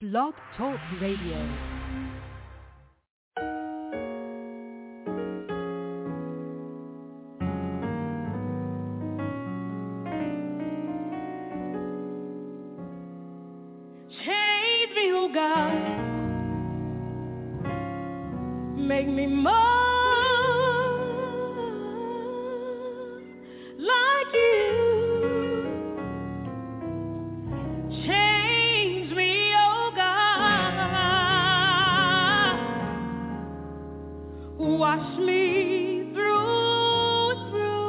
Blog Talk Radio. Make me more like you. Change me, oh God. Wash me through and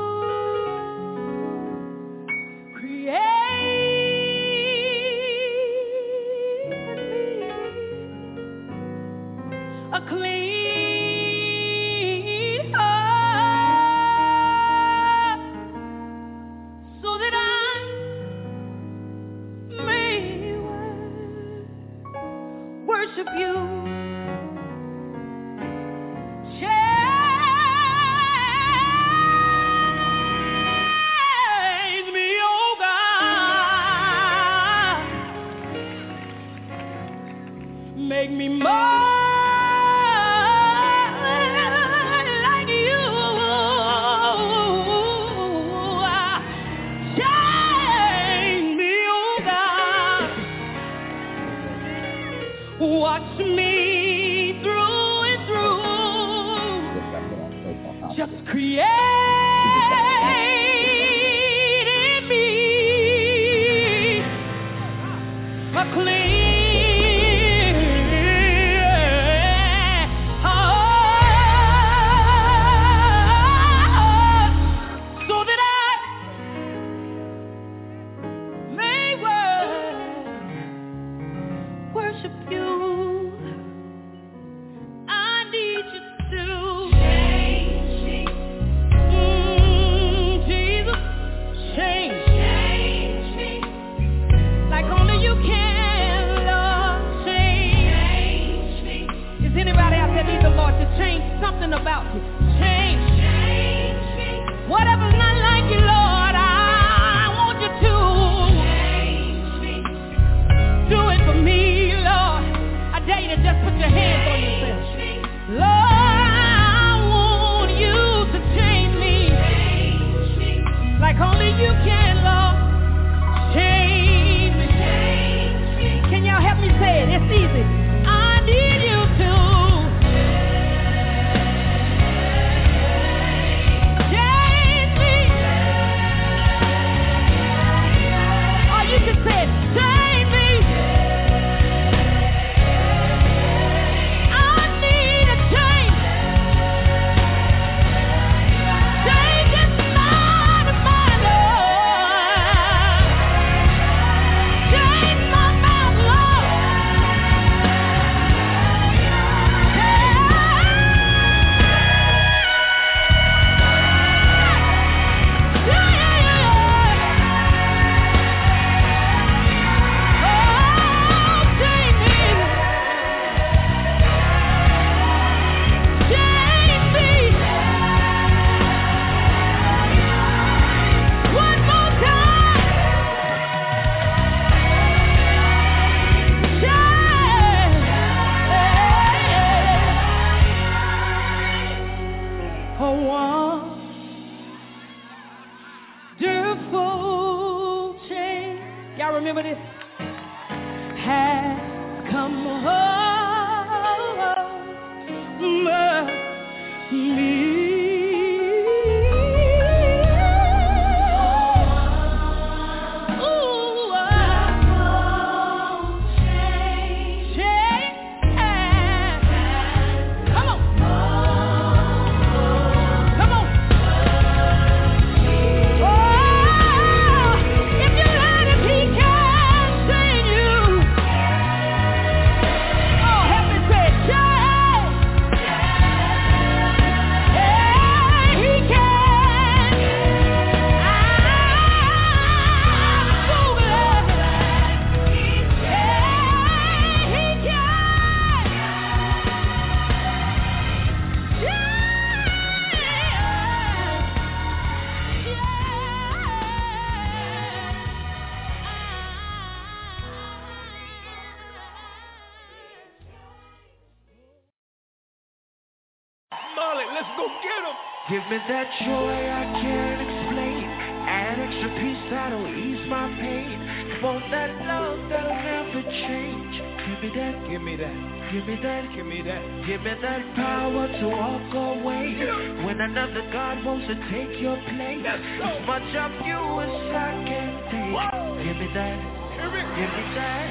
through. Create in me a clean worship you. Change me, oh God. Make me more like you. Change me, oh God. Watch me through and through. Just create in me a clean heart, so that I may worship you. Something about you. Change me. Whatever's not like you, Lord, I want you to change me. Do it for me, Lord. I dare you to just put your hands on yourself. Lord, I want you to change me. Like only you can, Lord. Change me. Can y'all help me say it? It's easy. I need you to. Remember this? Has come over me. let's go get them. Give me that joy I can't explain. Add extra peace that'll ease my pain. Want that love that'll never change. Give me that, give me that, give me that, give me that. Give me that power to walk away when another God wants to take your place. As much of you as I can take. Give me that, give me that.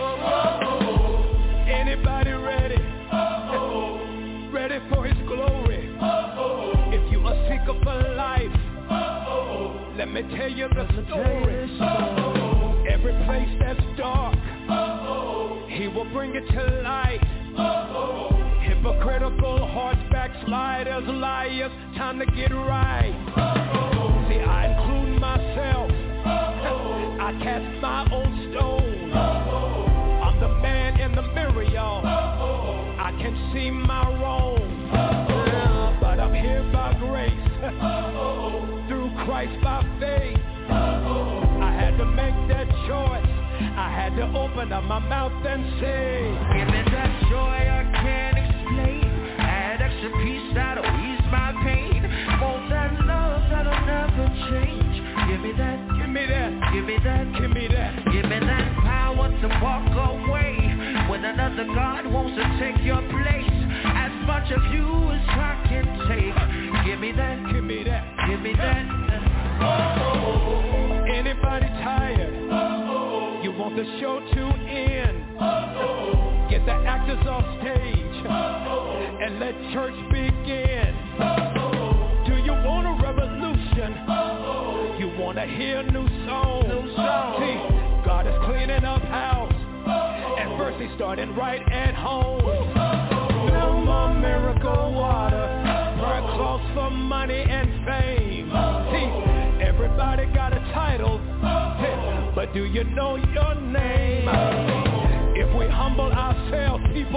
Anybody ready? Ready for his glory. If you are seeker for life, let me tell you the story. Every place that's dark, he will bring it to light. Hypocritical hearts, backsliders, liars, time to get right. See, I include myself. I cast my own stone. I'm the man in the mirror, y'all. I can see my wrong, but I'm here by grace, through Christ by faith. I had to make that choice. I had to open up my mouth and say, give me that joy I can't explain. Add extra peace that'll ease my pain. Want that love that'll never change. Give me that, give me that, give me that, give me that. Give me that power to walk away when another God wants to take your place. As much of you as I can take. Give me that, give me that, give me that. Anybody tired? You want the show to end? Get the actors off stage and let church begin. Do you want a revolution? You want to hear new songs? See, God is cleaning up house. At first he started right at home. No more miracle water, prayer cloths for money and fame. See, everybody got a title, but do you know your name? If we humble ourselves, people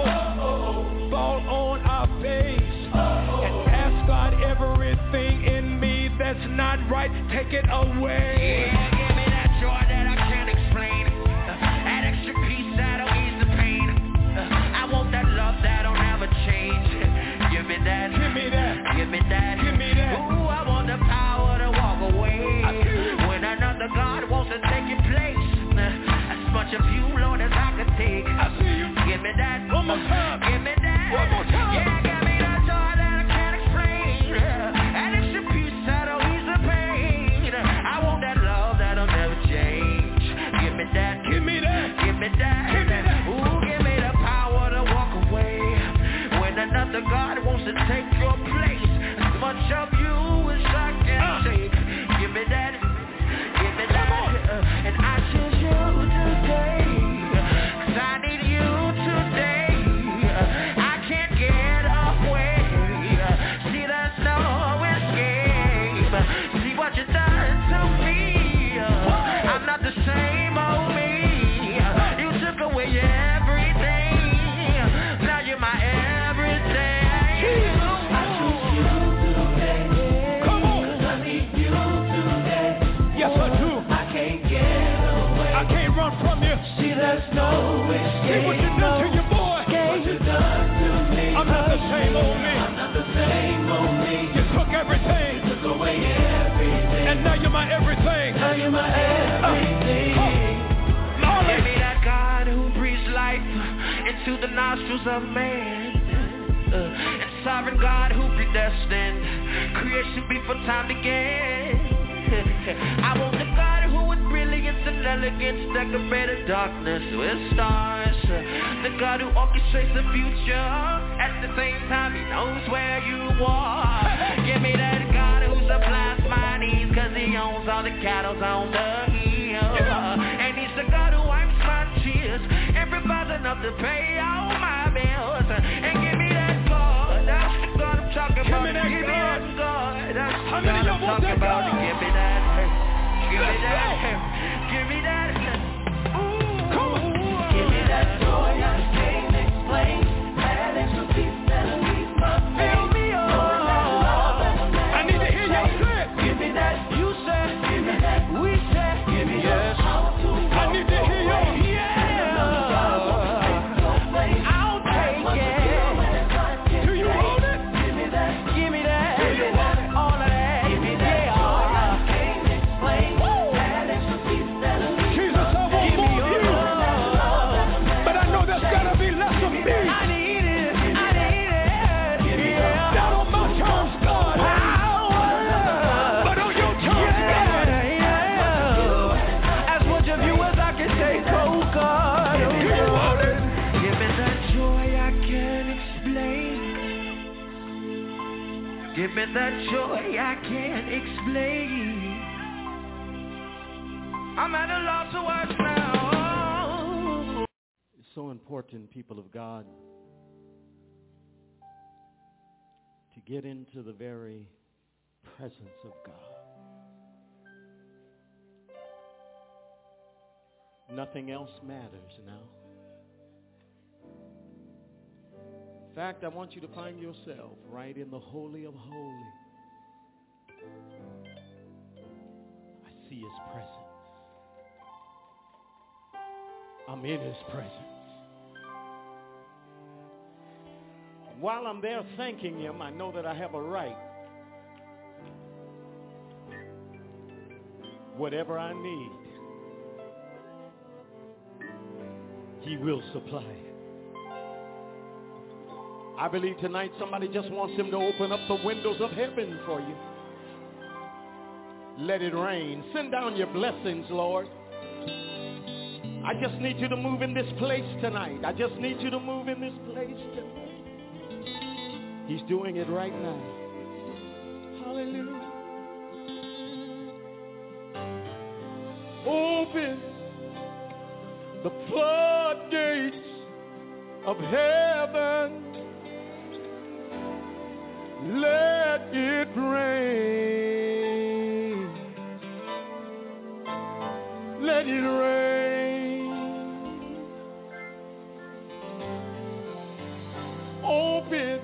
fall on our face and ask God, everything in me that's not right, take it away. Yeah, give me that joy that I can't explain. Add extra peace that'll ease the pain. I want that love that'll never change. Give me that, give me that, give me that, give me that. Ooh, I want the power to walk away when another God wants to take your place. As much of you, Lord, as I can take. I see you. Give me that, one more time. Give me that, one more time. Yeah, give me that joy that I can't explain. Add extra peace that'll ease the pain. I want that love that'll never change. Give me that, give me that, give me that, give me that. Ooh, give me the power to walk away when another God wants to take your place. As much of you as I can take. Give me that, give me that, and I choose you today. 'Cause I need you today. I can't get away. See, there's no escape. See what you done to me. I'm not the same old me. You took away everything. Now you're my everything. I choose you today. Come on. 'Cause I need you today. Yes, I do. I can't get away. I can't run from you. See, there's no escape. See what you done to your boy. What you done to me. I'm not the same old me. I'm not the same old me. You took everything. You took away everything. And now you're my everything. Now you're my everything. Give me that God who breathes life into the nostrils of man. And sovereign God who predestined creation before time began. I want the God who with brilliance and elegance decorated darkness with stars. The God who orchestrates the future. At the same time he knows where you are. Give me that God who supplies my needs, 'cause he owns all the cattle on the hill. And he's the God who wipes my tears and provides enough to pay all my bills. And give me that God, that's the God I'm talking about. Give me that God, that's How the many God of I'm y'all want talking that about. God? Give me that, give me Let's that, go. give me that. Come on. Give me that joy I can't explain. That extra peace that'll ease my pain. Fill me up. I need to hear y'all say it. Give me that, you said. Give me that, we said. Give me Yes. that. I need to hear y'all. Yeah. I'll take it. Do you want it? Give me that. Give me Give me that joy I can't explain. I'm at a loss of words now. It's so important, people of God, to get into the very presence of God. Nothing else matters now. In fact, I want you to find yourself right in the Holy of Holies. I see His presence. I'm in His presence. While I'm there thanking Him, I know that I have a right. Whatever I need, He will supply it. I believe tonight somebody just wants Him to open up the windows of heaven for you. Let it rain. Send down your blessings, Lord. I just need you to move in this place tonight. I just need you to move in this place tonight. He's doing it right now. Hallelujah. Open the floodgates of heaven. Let it rain. Let it rain. Open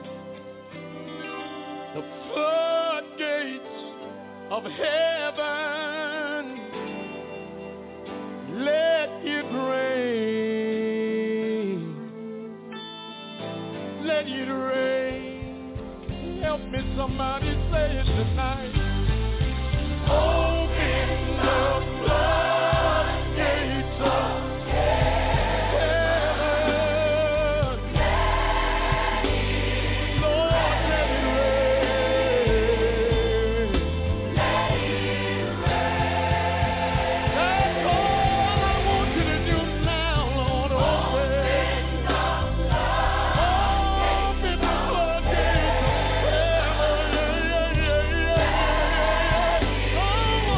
the floodgates of heaven. Let it rain. Let it rain. Help me, somebody say it tonight. Open the floodgates of heaven. Lord, let it rain. Let it rain. That's all I want you to do now, Lord. Open the floodgates of heaven.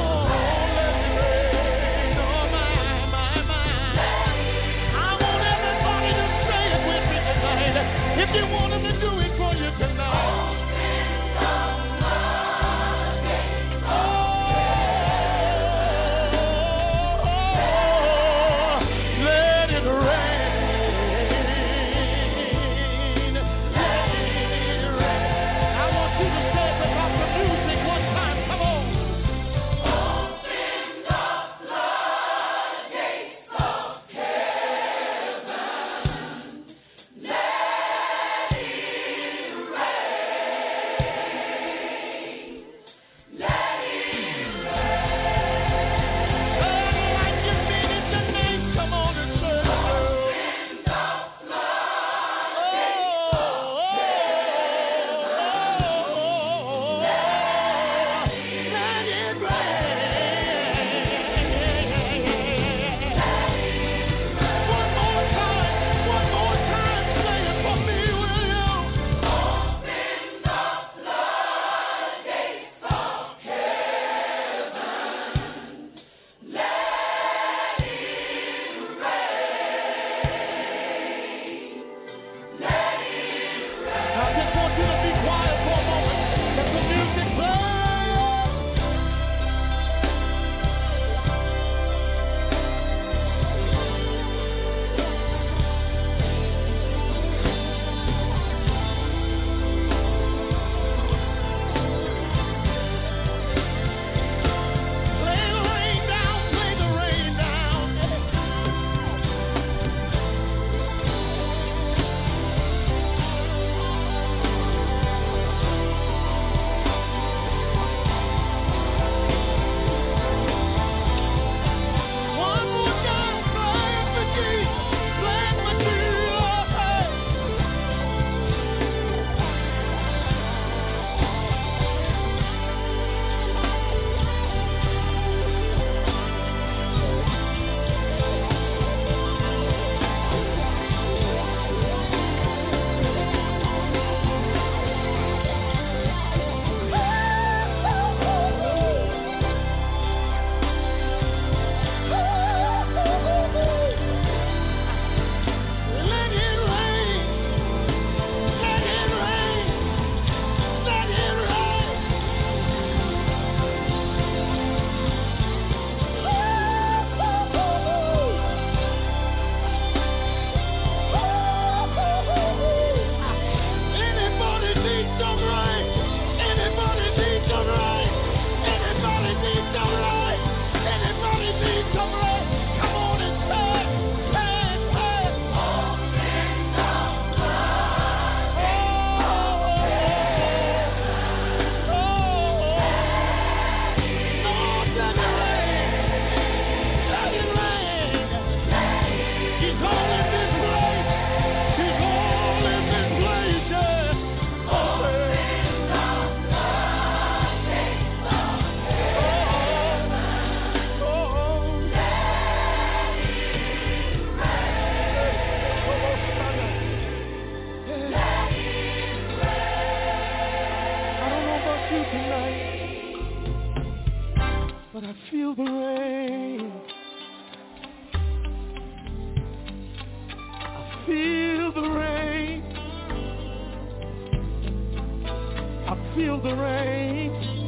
feel the rain.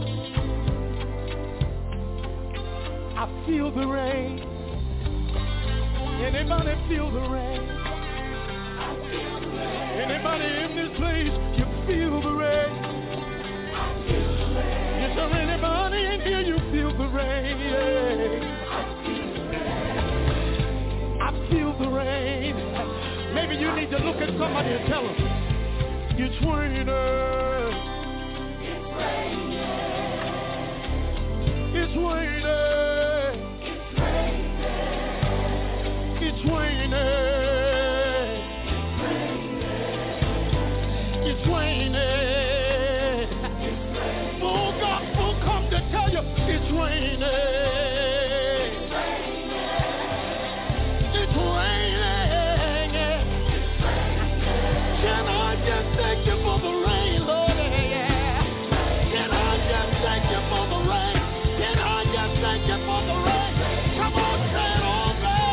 I feel the rain. Anybody feel the rain? I feel the rain. Anybody in this place, you feel the rain? I feel the rain. Is there anybody in here, you feel the rain? Yeah. I feel the rain. Maybe you need to look at somebody and tell them, it's raining. It's raining. It's raining. It's raining. It's raining. Full gospel come to tell you it's raining. It's raining. Can I just thank you for the rain, Lord? Can I just thank you for the rain? Can I just thank you for the rain? Come on, say it all.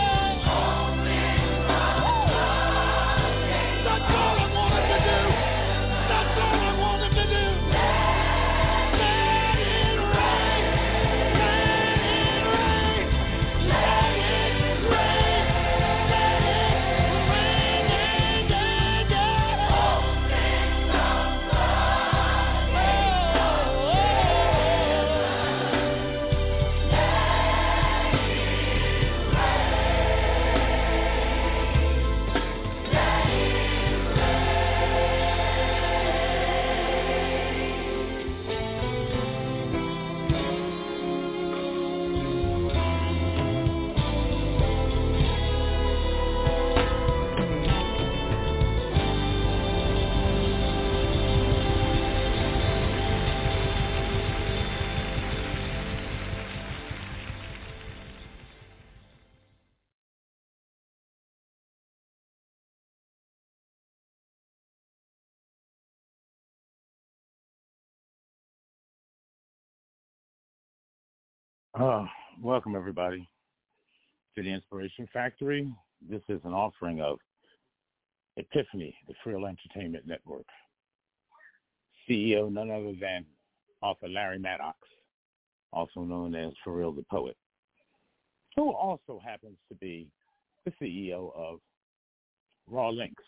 Welcome, everybody, to the Inspiration Factory. This is an offering of Epiphany, the Frill Entertainment Network. CEO, none other than author Larry Maddox, also known as Frill the Poet, who also happens to be the CEO of Raw Links.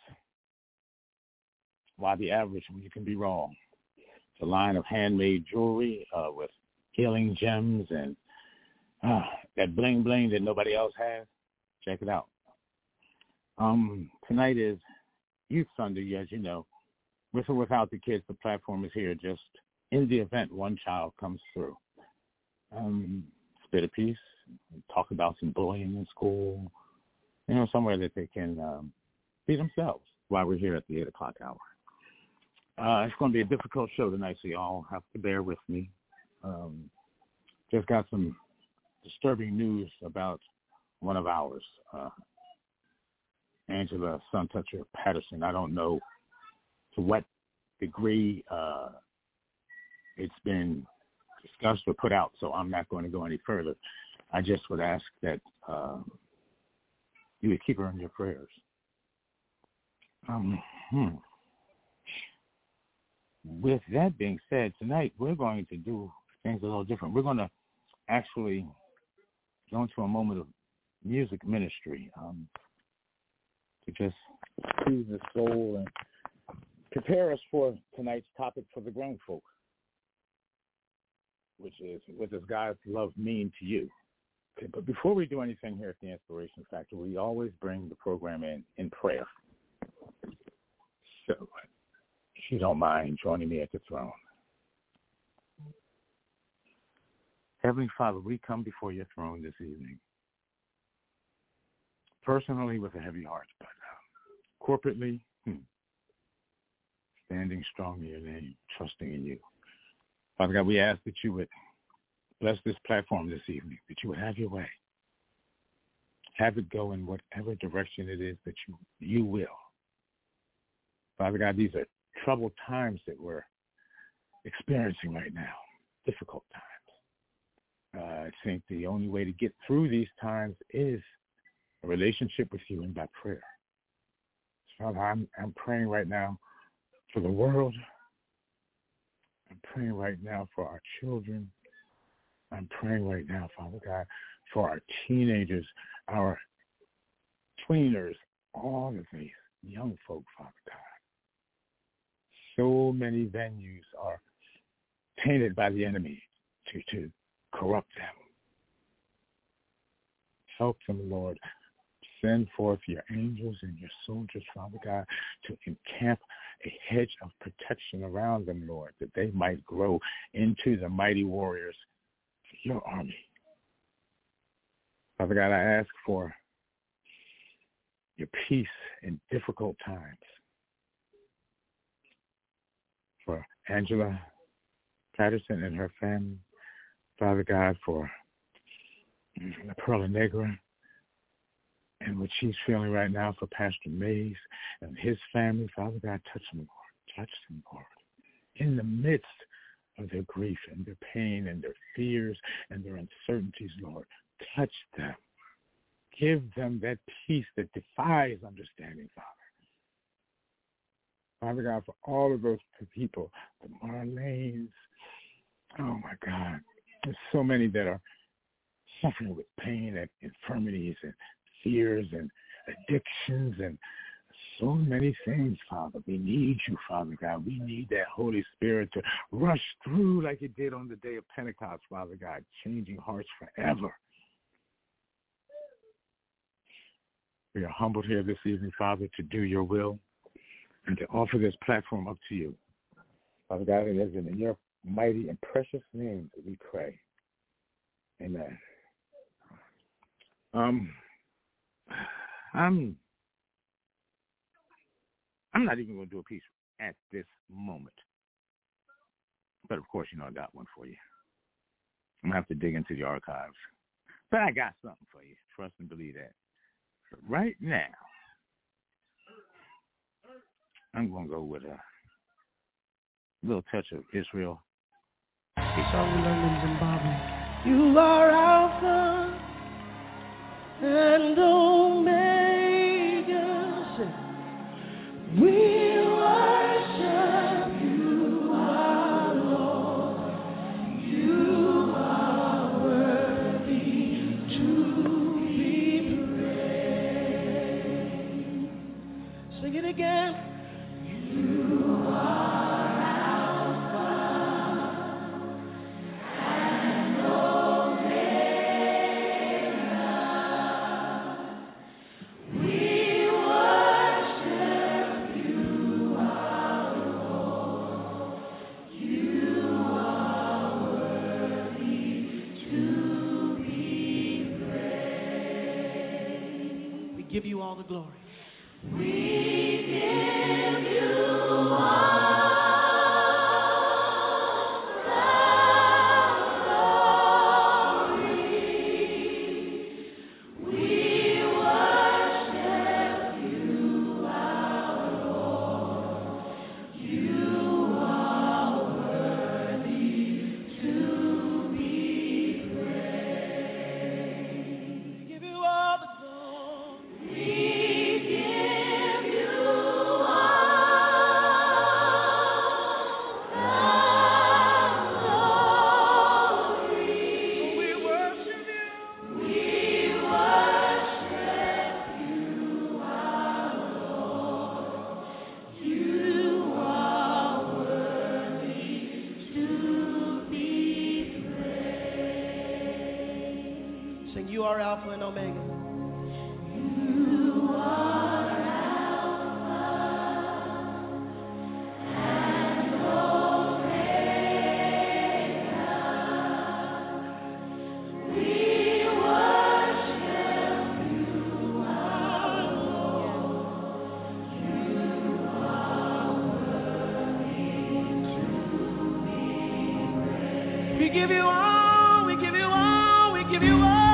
Why be average when you can be raw? It's a line of handmade jewelry with healing gems and that bling bling that nobody else has. Check it out. Tonight is Youth Sunday, as you know. With or without the kids, the platform is here just in the event one child comes through. Spit a piece, talk about some bullying in school, somewhere that they can be themselves while we're here at the 8 o'clock hour. It's going to be a difficult show tonight, so y'all have to bear with me. Just got some disturbing news about one of ours, Angela Suntoucher Patterson. I don't know to what degree it's been discussed or put out, so I'm not going to go any further. I just would ask that you would keep her in your prayers. With that being said, tonight we're going to do things a little different. We're going to actually go into a moment of music ministry to just soothe the soul and prepare us for tonight's topic for the grown folk, which is, what does God's love mean to you? Okay, but before we do anything here at the Inspiration Factor, we always bring the program in prayer. So, if you don't mind joining me at the throne. Heavenly Father, we come before your throne this evening, personally with a heavy heart, but corporately, standing strong in your name, trusting in you. Father God, we ask that you would bless this platform this evening, that you would have your way. Have it go in whatever direction it is that you will. Father God, these are troubled times that we're experiencing right now, difficult times. I think the only way to get through these times is a relationship with you and by prayer. So Father, I'm praying right now for the world. I'm praying right now for our children. I'm praying right now, Father God, for our teenagers, our tweeners, all of these young folk, Father God. So many venues are tainted by the enemy to corrupt them. Help them, Lord. Send forth your angels and your soldiers, Father God, to encamp a hedge of protection around them, Lord, that they might grow into the mighty warriors of your army. Father God, I ask for your peace in difficult times. For Angela Patterson and her family, Father God, for La Perla Negra and what she's feeling right now for Pastor Mays and his family, Father God, touch them, Lord. Touch them, Lord. In the midst of their grief and their pain and their fears and their uncertainties, Lord, touch them. Give them that peace that defies understanding, Father. Father God, for all of those people, the Marlanes, oh my God, there's so many that are suffering with pain and infirmities and fears and addictions and so many things, Father. We need you, Father God. We need that Holy Spirit to rush through like it did on the day of Pentecost, Father God, changing hearts forever. We are humbled here this evening, Father, to do your will and to offer this platform up to you. Father God, it is in your mighty and precious name that we pray. Amen. I'm not even going to do a piece at this moment. But, of course, you know I got one for you. I'm going to have to dig into the archives. But I got something for you. Trust and believe that. But right now, I'm going to go with a little touch of Israel. It's all we learned in Zimbabwe. You are Alpha and Omega. We worship you, our Lord. You are worthy to be praised. Sing it again. You are Alpha and Omega. We worship you, our Lord. You are worthy to be praised. We give you all the glory. We give you you are Alpha and Omega. You are Alpha and Omega. We worship you, our Lord. You are worthy to be praised. We give you all, we give you all, we give you all.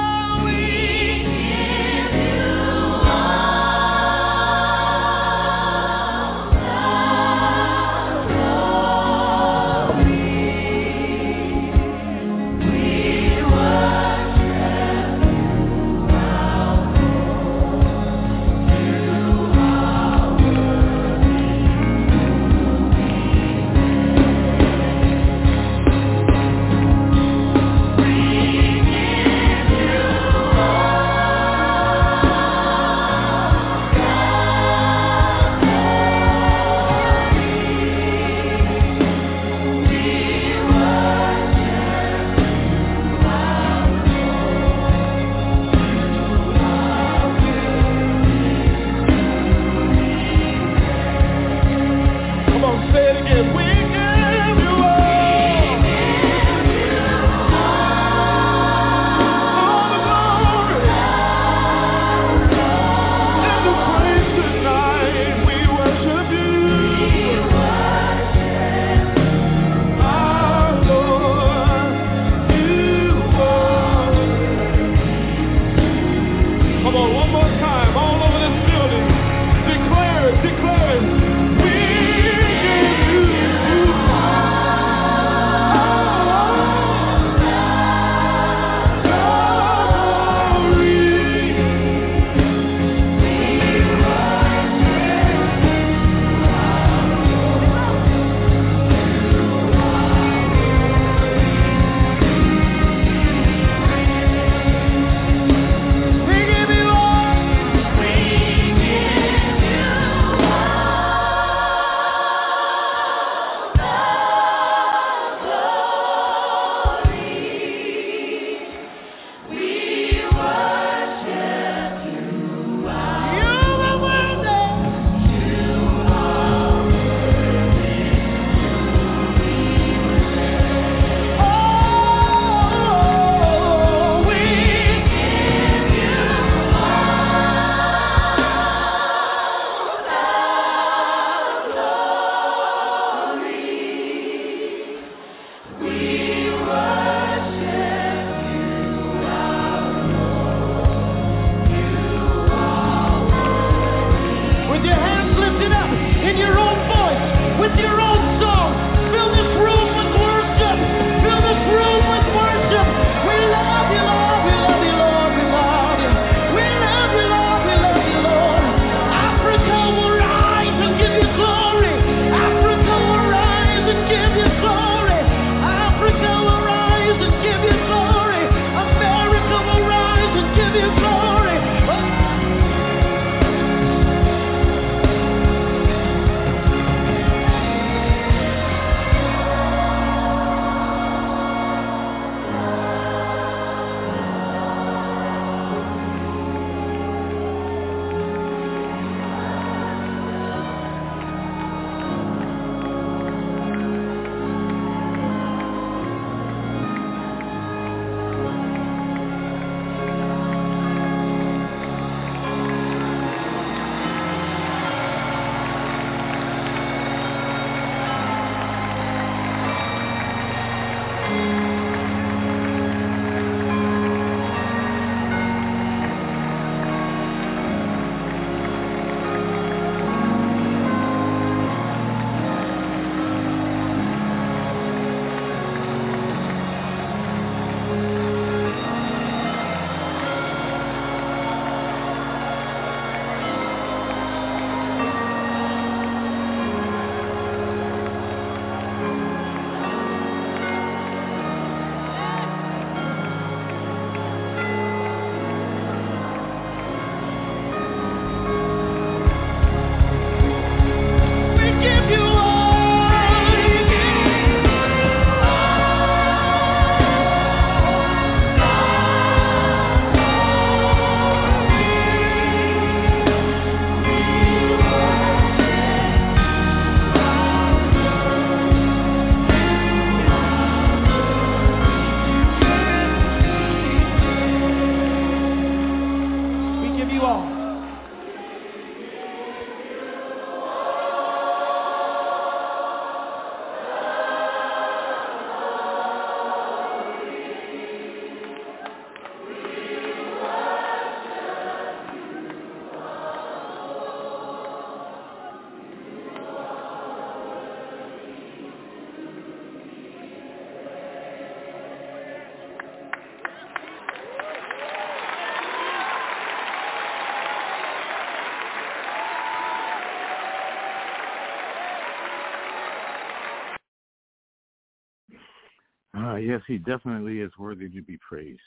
Yes, he definitely is worthy to be praised.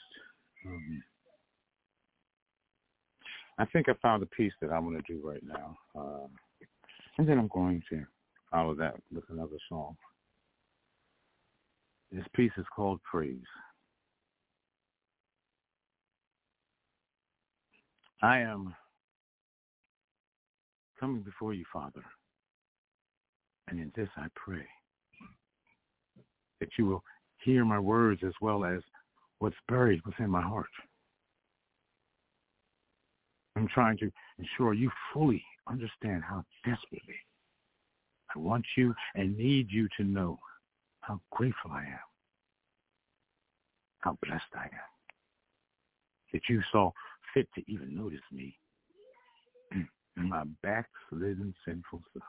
I think I found a piece that I'm going to do right now. And then I'm going to follow that with another song. This piece is called Praise. I am coming before you, Father, and in this I pray that you will hear my words as well as what's buried within my heart. I'm trying to ensure you fully understand how desperately I want you and need you to know how grateful I am, how blessed I am, that you saw fit to even notice me and my backslidden sinful self.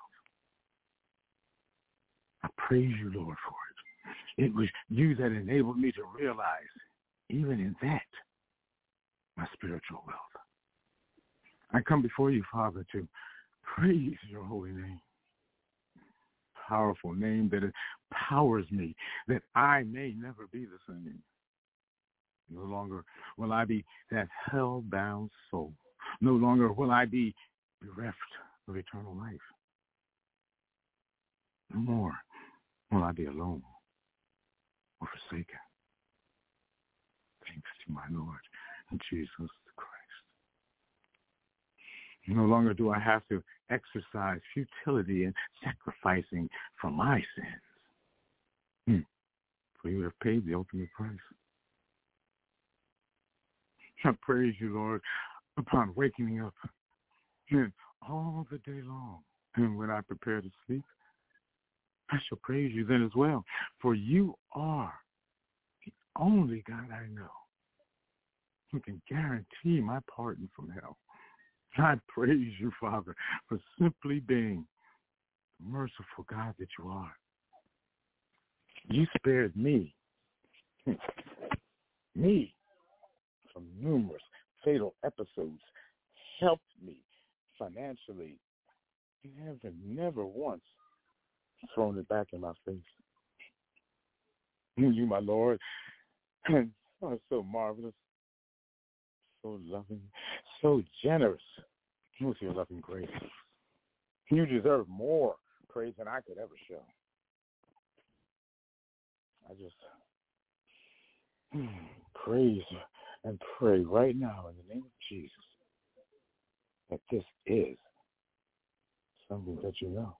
I praise you, Lord, for it. It was you that enabled me to realize, even in that, my spiritual wealth. I come before you, Father, to praise your holy name. Powerful name that empowers me, that I may never be the same. No longer will I be that hell-bound soul. No longer will I be bereft of eternal life. No more will I be alone or forsaken. Thanks to my Lord Jesus Christ. No longer do I have to exercise futility in sacrificing for my sins. For you have paid the ultimate price. I praise you, Lord, upon waking me up and all the day long. And when I prepare to sleep, I shall praise you then as well. For you are the only God I know who can guarantee my pardon from hell. I praise you, Father, for simply being the merciful God that you are. You spared me from numerous fatal episodes, helped me financially, and have never once thrown it back in my face. You, my Lord, are so marvelous, so loving, so generous with your loving grace. You deserve more praise than I could ever show. I just praise and pray right now in the name of Jesus that this is something that you know.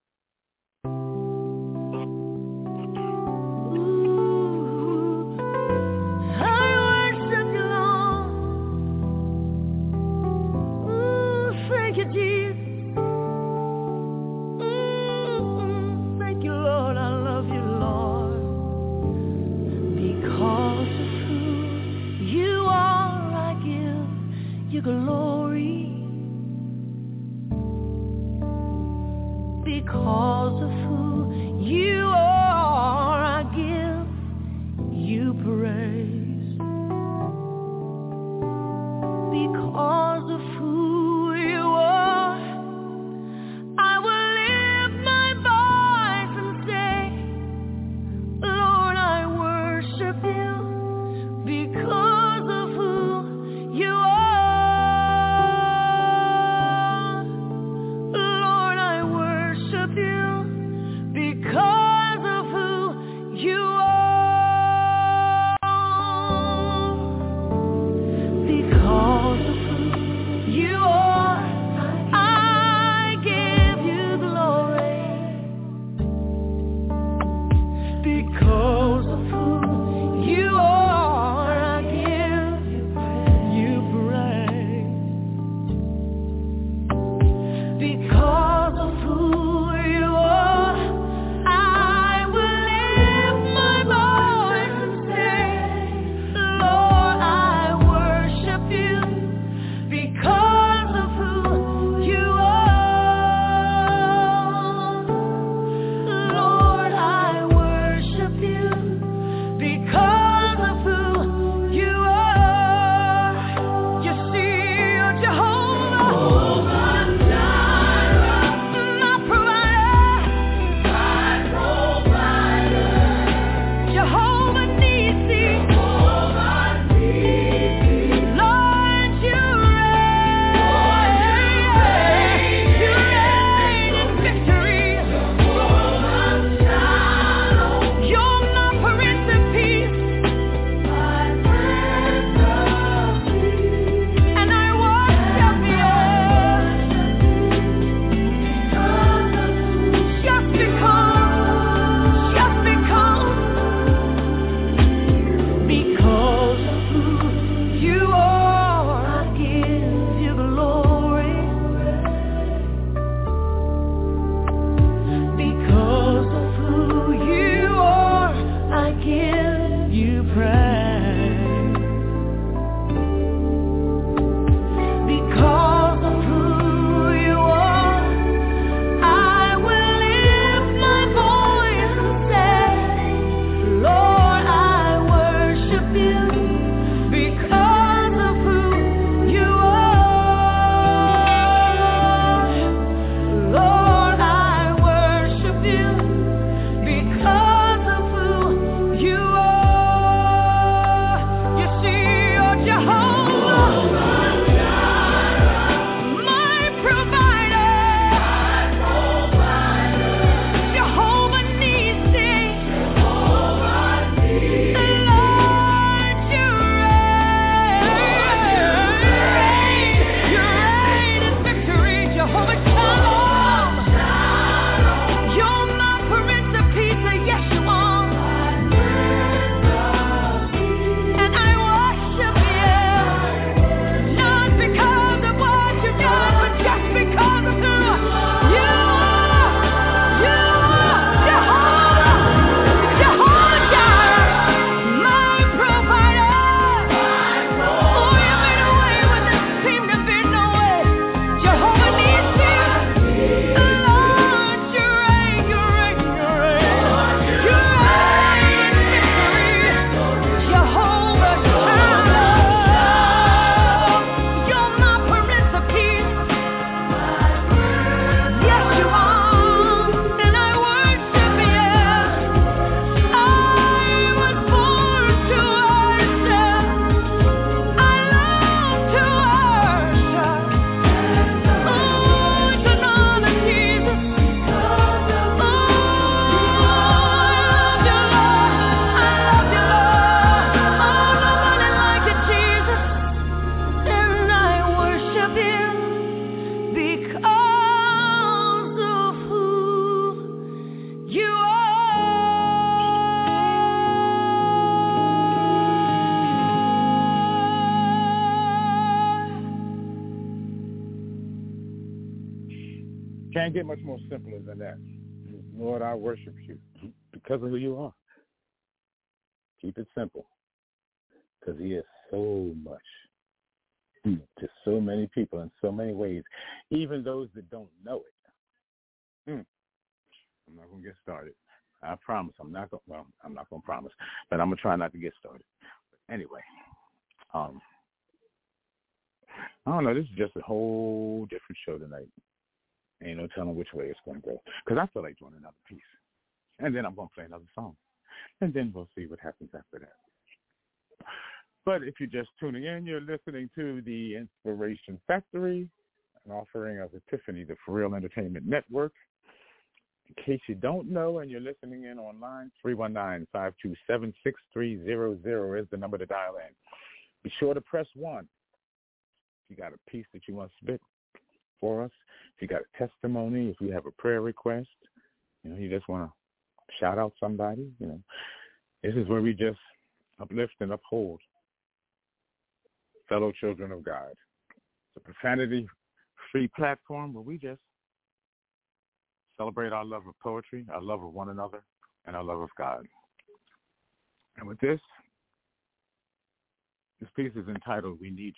Glory, because of who you are, I give you praise. Because of who you are, I will lift my voice and say, Lord, I worship you because of who you are. Can't get much more simpler than that. Lord, I worship you because of who you are. Keep it simple, because he is so much to so many people in so many ways, even those that don't know it. I'm not going to get started. I promise I'm not going to promise, but I'm going to try not to get started. But anyway, I don't know. This is just a whole different show tonight. Ain't no telling which way it's going to go, because I feel like doing another piece. And then I'm going to play another song. And then we'll see what happens after that. But if you're just tuning in, you're listening to the Inspiration Factory, an offering of Epiphany, the For Real Entertainment Network. In case you don't know and you're listening in online, 319-527-6300 is the number to dial in. Be sure to press 1 if you got a piece that you want to spit for us, if you got a testimony, if you have a prayer request, you just want to shout out somebody, This is where we just uplift and uphold fellow children of God. It's a profanity-free platform where we just celebrate our love of poetry, our love of one another, and our love of God. And with this piece is entitled, We Need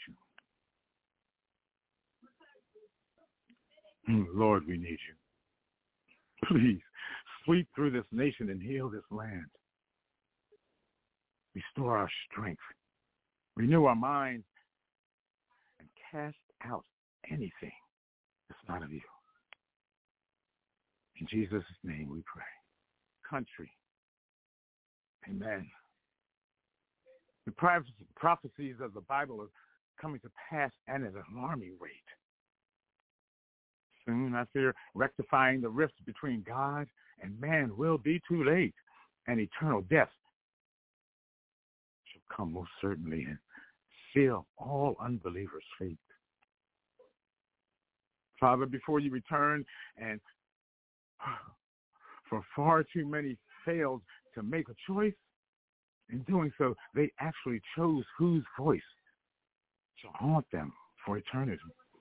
You. Lord, we need you. Please, sweep through this nation and heal this land. Restore our strength. Renew our minds and cast out anything that's not of you. In Jesus' name we pray. Country. Amen. The prophecies of the Bible are coming to pass at an alarming rate. Soon, I fear, rectifying the rifts between God and man will be too late, and eternal death shall come most certainly and seal all unbelievers' fate. Father, before you return, and for far too many failed to make a choice, in doing so, they actually chose whose voice shall haunt them for eternity.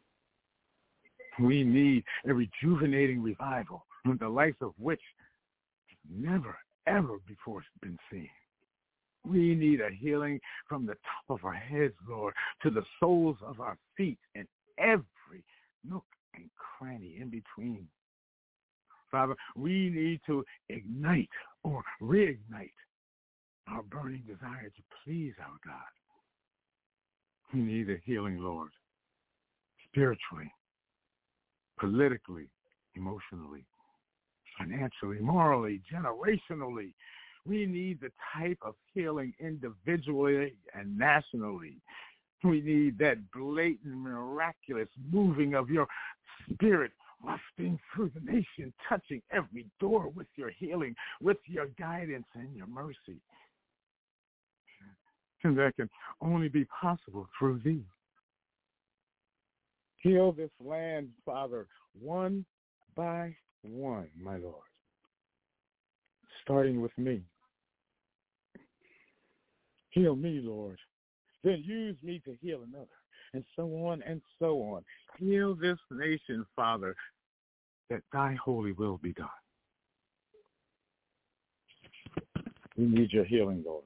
We need a rejuvenating revival, the likes of which has never, ever before been seen. We need a healing from the top of our heads, Lord, to the soles of our feet and every nook and cranny in between. Father, we need to ignite or reignite our burning desire to please our God. We need a healing, Lord, spiritually, politically, emotionally, financially, morally, generationally. We need the type of healing individually and nationally. We need that blatant, miraculous moving of your spirit wafting through the nation, touching every door with your healing, with your guidance and your mercy. And that can only be possible through thee. Heal this land, Father, one by one, my Lord, starting with me. Heal me, Lord. Then use me to heal another, and so on and so on. Heal this nation, Father, that thy holy will be done. We need your healing, Lord.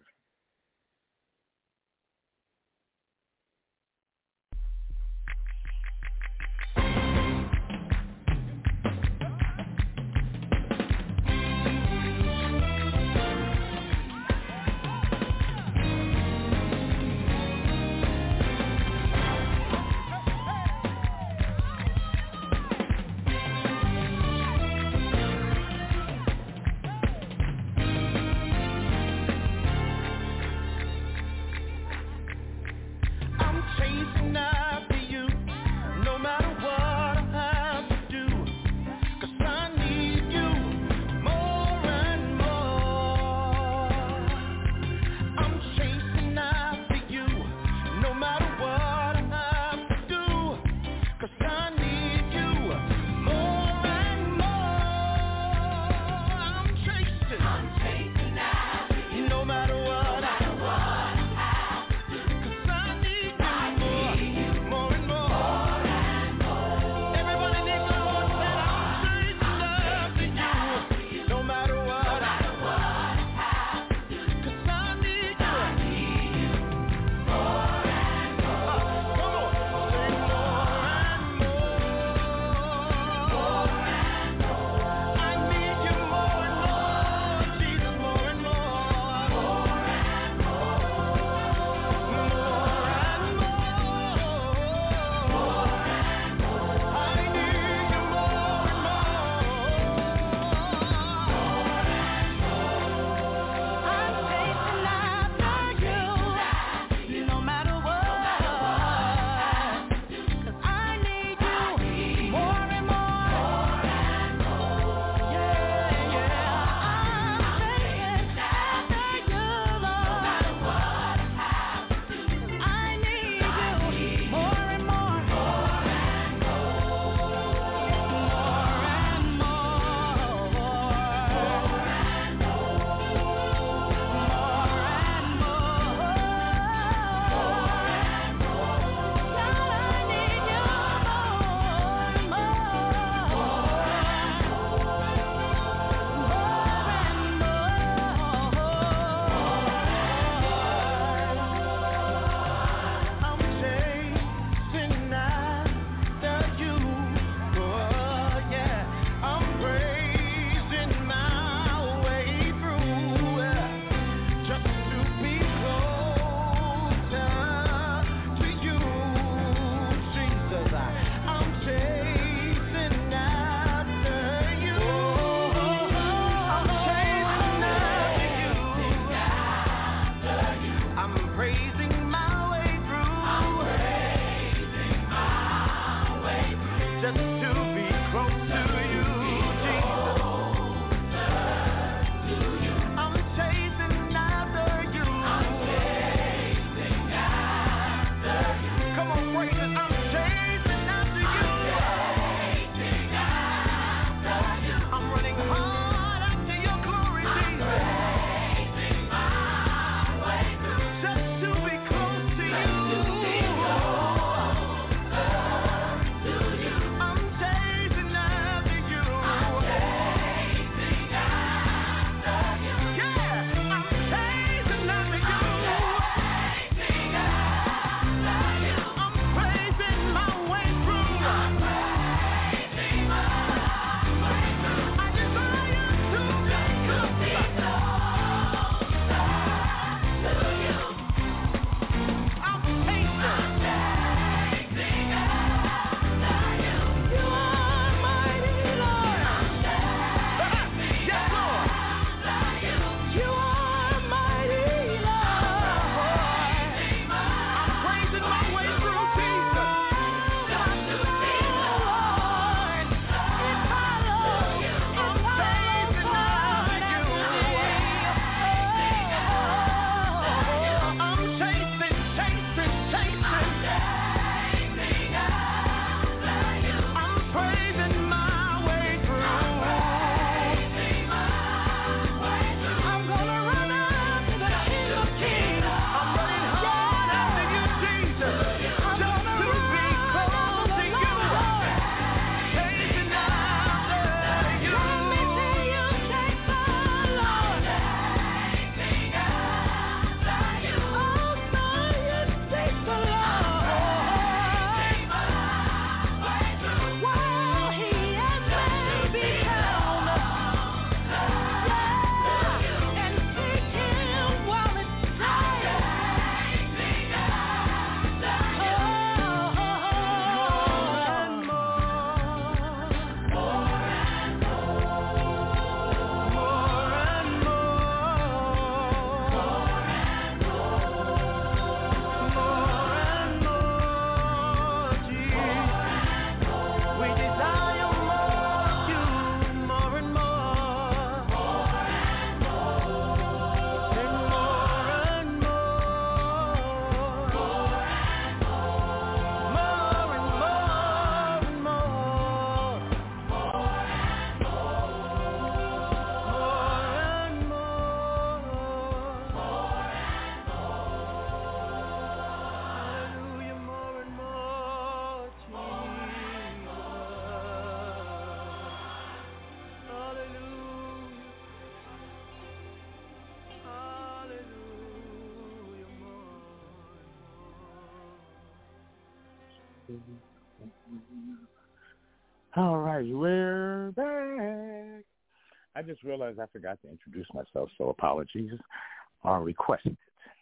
All right, we're back. I just realized I forgot to introduce myself, so apologies are requested.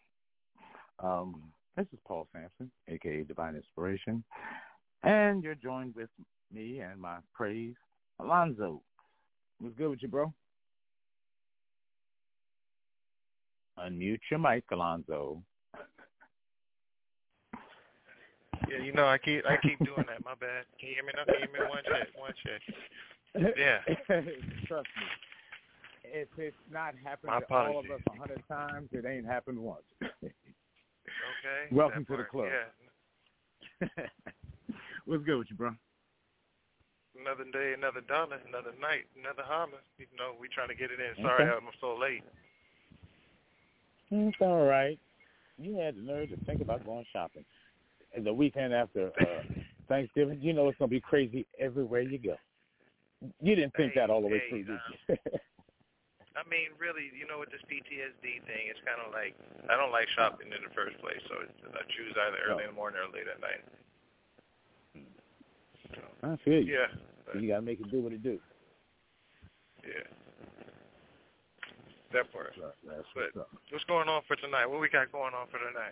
This is Paul Sampson, a.k.a. Divine Inspiration, and you're joined with me and my praise, Alonzo. What's good with you, bro? Unmute your mic, Alonzo. Yeah, you know, I keep doing that. My bad. Can you hear me now? Can you hear me? One check. Yeah. Trust me. If it's not happened My to all of apologies. us 100 times, it ain't happened once. Okay. Welcome to the club. Yeah. What's good with you, bro? Another day, another dollar, another night, another hammer. You know, we trying to get it in. Okay. Sorry I'm so late. It's all right. You had the nerve to think about going shopping. And the weekend after Thanksgiving, you know it's going to be crazy everywhere you go. You didn't think that all the way through, did you? I mean, really, you know, with this PTSD thing, it's kind of like I don't like shopping in the first place, so I choose either early in the morning or late at night. I feel you. Yeah. So you got to make it do what it do. Yeah. That part. That's but what's going on for tonight? What we got going on for tonight?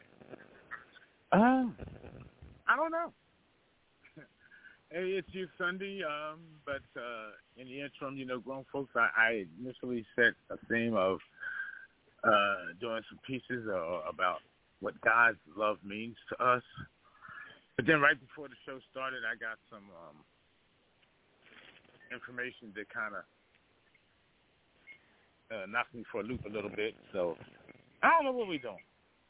I don't know. Hey, it's you Sunday, but in the interim, you know, grown folks, I initially set a theme of doing some pieces about what God's love means to us. But then right before the show started, I got some information that kind of knocked me for a loop a little bit. So I don't know what we're doing.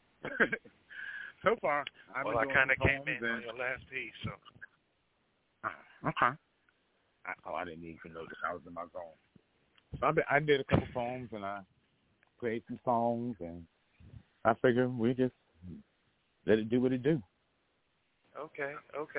So far, I kind of came in on your last piece, so. Okay. I didn't even notice I was in my zone. So I did a couple poems, and I played some songs, and I figured we just let it do what it do. Okay.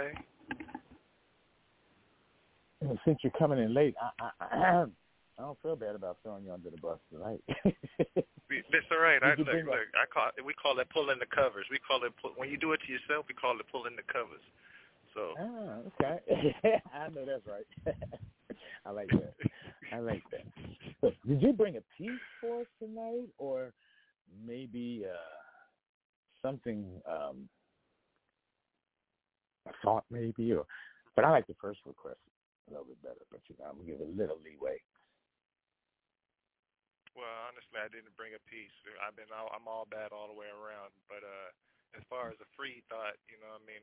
And since you're coming in late, I don't feel bad about throwing you under the bus tonight. That's all right. We call it pulling the covers. We call it when you do it to yourself. We call it pulling the covers. So. Okay. I know that's right. I like that. So, did you bring a piece for us tonight, or maybe something, a thought maybe? But I like the first request a little bit better, but I'm going to give it a little leeway. Well, honestly, I didn't bring a piece. I'm all bad all the way around. But as far as a free thought, you know what I mean?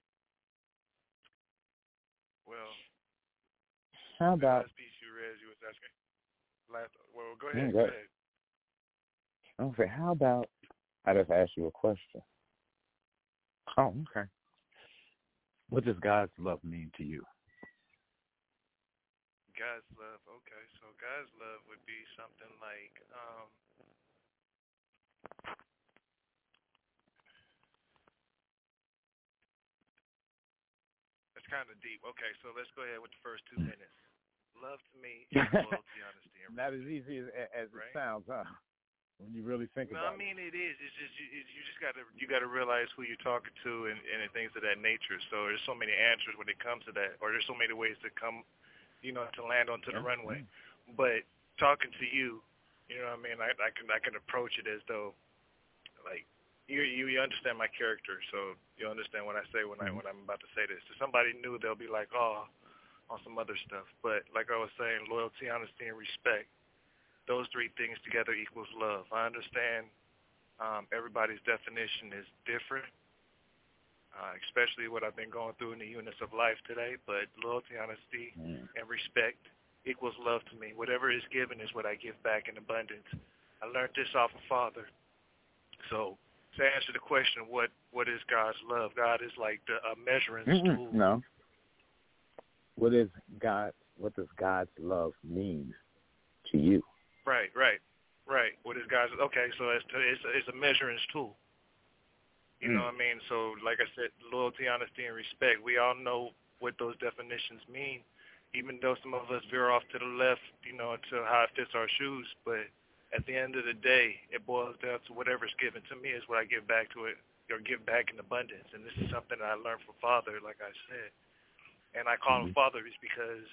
Well, how about the last piece you read, you was asking. Well, go ahead. Go ahead. Okay, how about I just ask you a question? Oh, okay. What does God's love mean to you? God's love, okay. So God's love would be something like, it's kind of deep. Okay, so let's go ahead with the first 2 minutes. Love to me is loyalty, honesty, and respect. Not as easy as it sounds, huh? When you really think about it. No, I mean it is. It's just you just gotta realize who you're talking to and things of that nature. So there's so many answers when it comes to that, or there's so many ways to come, you know, to land onto the runway. But talking to you, you know what I mean, I can approach it as though, like, you understand my character, so you understand what I say when I'm about to say this. If somebody new, they'll be like, oh, on some other stuff. But like I was saying, loyalty, honesty, and respect, those three things together equals love. I understand everybody's definition is different, especially what I've been going through in the units of life today, but loyalty, honesty, and respect equals love to me. Whatever is given is what I give back in abundance. I learned this off of Father. So to answer the question, what is God's love? God is like a measuring tool. No. What does God's love mean to you? Right. What is God's? Okay, so it's a measuring tool. You know what I mean? So like I said, loyalty, honesty, and respect, we all know what those definitions mean, even though some of us veer off to the left, you know, to how it fits our shoes. But at the end of the day, it boils down to whatever's given to me is what I give back to it or give back in abundance. And this is something that I learned from Father, like I said. And I call him Father is because,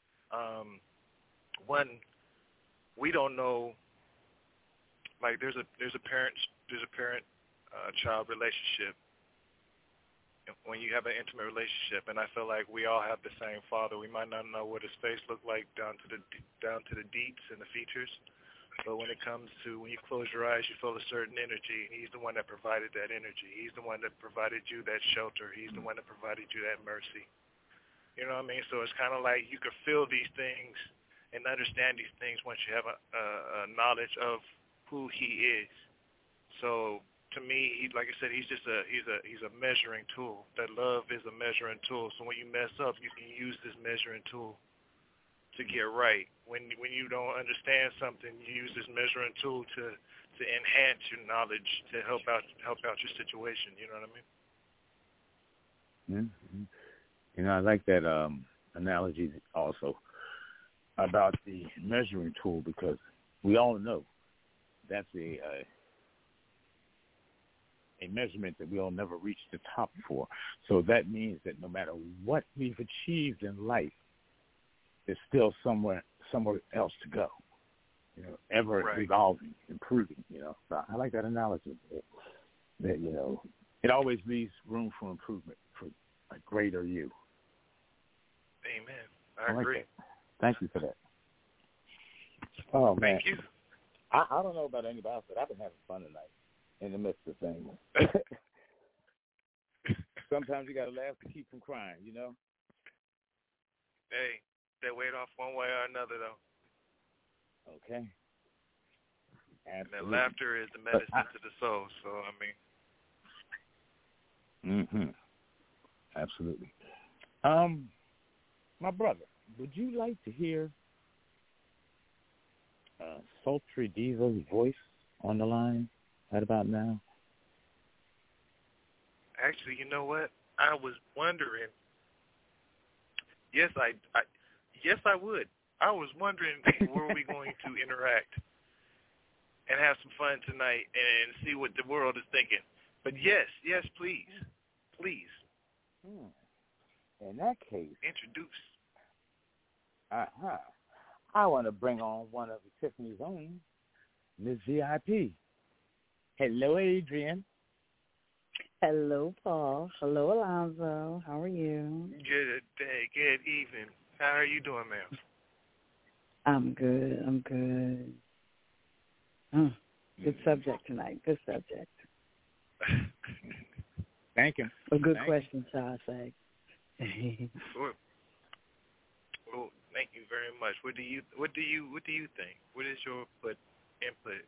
one, we don't know. Like there's a parent-child relationship when you have an intimate relationship, and I feel like we all have the same Father. We might not know what his face looked like down to the deets and the features, but when it comes to when you close your eyes, you feel a certain energy, and he's the one that provided that energy. He's the one that provided you that shelter. He's the one that provided you that mercy. You know what I mean? So it's kind of like you can feel these things and understand these things once you have a knowledge of who he is. So to me, like I said, he's a measuring tool. That love is a measuring tool. So when you mess up, you can use this measuring tool to get right. When you don't understand something, you use this measuring tool to enhance your knowledge, to help out your situation. You know what I mean? Mm-hmm. You know, I like that analogy also about the measuring tool, because we all know that's a measurement that we'll never reach the top for. So that means that no matter what we've achieved in life, there's still somewhere else to go. You know, ever evolving, improving. You know, so I like that analogy. That you know, it always leaves room for improvement for a greater you. Amen. I agree. That. Thank you for that. Oh man. Thank you. I don't know about anybody else, but I've been having fun tonight in the midst of things. Sometimes you got to laugh to keep from crying, you know? Hey, they weight off one way or another, though. Okay. And that laughter is the medicine to the soul, so, I mean. Mm-hmm. Absolutely. My brother, would you like to hear Sultry Diva's voice on the line right about now? Actually, you know what? I was wondering. Yes, I would. I was wondering, were we going to interact and have some fun tonight and see what the world is thinking? But yes, please. In that case, introduce. I want to bring on one of Tiffany's own, Ms. VIP. Hello, Adrian. Hello, Paul. Hello, Alonzo. How are you? Good day. Good evening. How are you doing, ma'am? I'm good. Good subject tonight. Good subject. Thank you. A good question, shall I say? Sure. Well, thank you very much. What do you think? What is your input?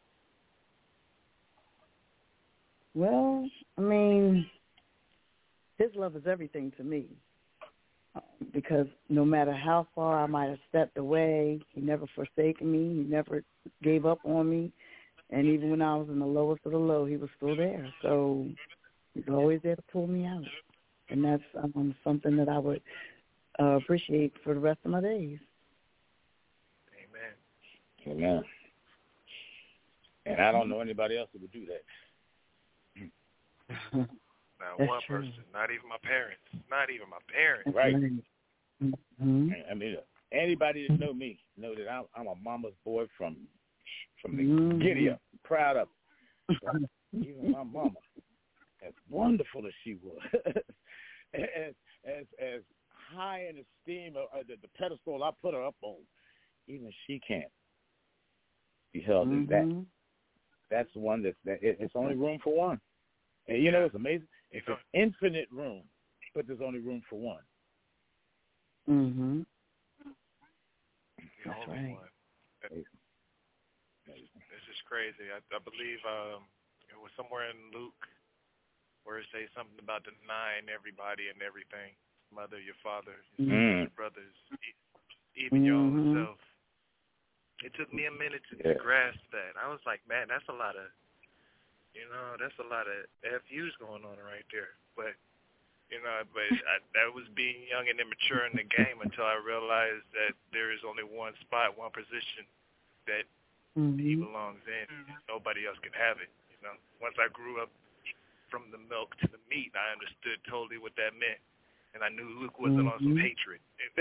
Well, I mean, his love is everything to me. Because no matter how far I might have stepped away, he never forsaken me. He never gave up on me. And even when I was in the lowest of the low, he was still there. So he's always there to pull me out. And that's something that I would appreciate for the rest of my days. Amen. And I don't know anybody else who would do that. Not one person. Not even my parents. Right. Mm-hmm. I mean, anybody that know me know that I'm a mama's boy from the giddy up, proud of it. Even my mama, as wonderful as she was, as high in esteem of the pedestal I put her up on, even she can't be held in that. That's the one that it's only room for one. And you know, it's amazing. It's an infinite room, but there's only room for one. Mm-hmm. That's right. This is crazy. I believe it was somewhere in Luke where it says something about denying everybody and everything. Mother, your father, your brothers, even your own self. It took me a minute to grasp that. I was like, man, that's a lot of FUs going on right there. But, that was being young and immature in the game until I realized that there is only one spot, one position that he belongs in. Nobody else can have it. Once I grew up from the milk to the meat. I understood totally what that meant, and I knew Luke wasn't on some hatred.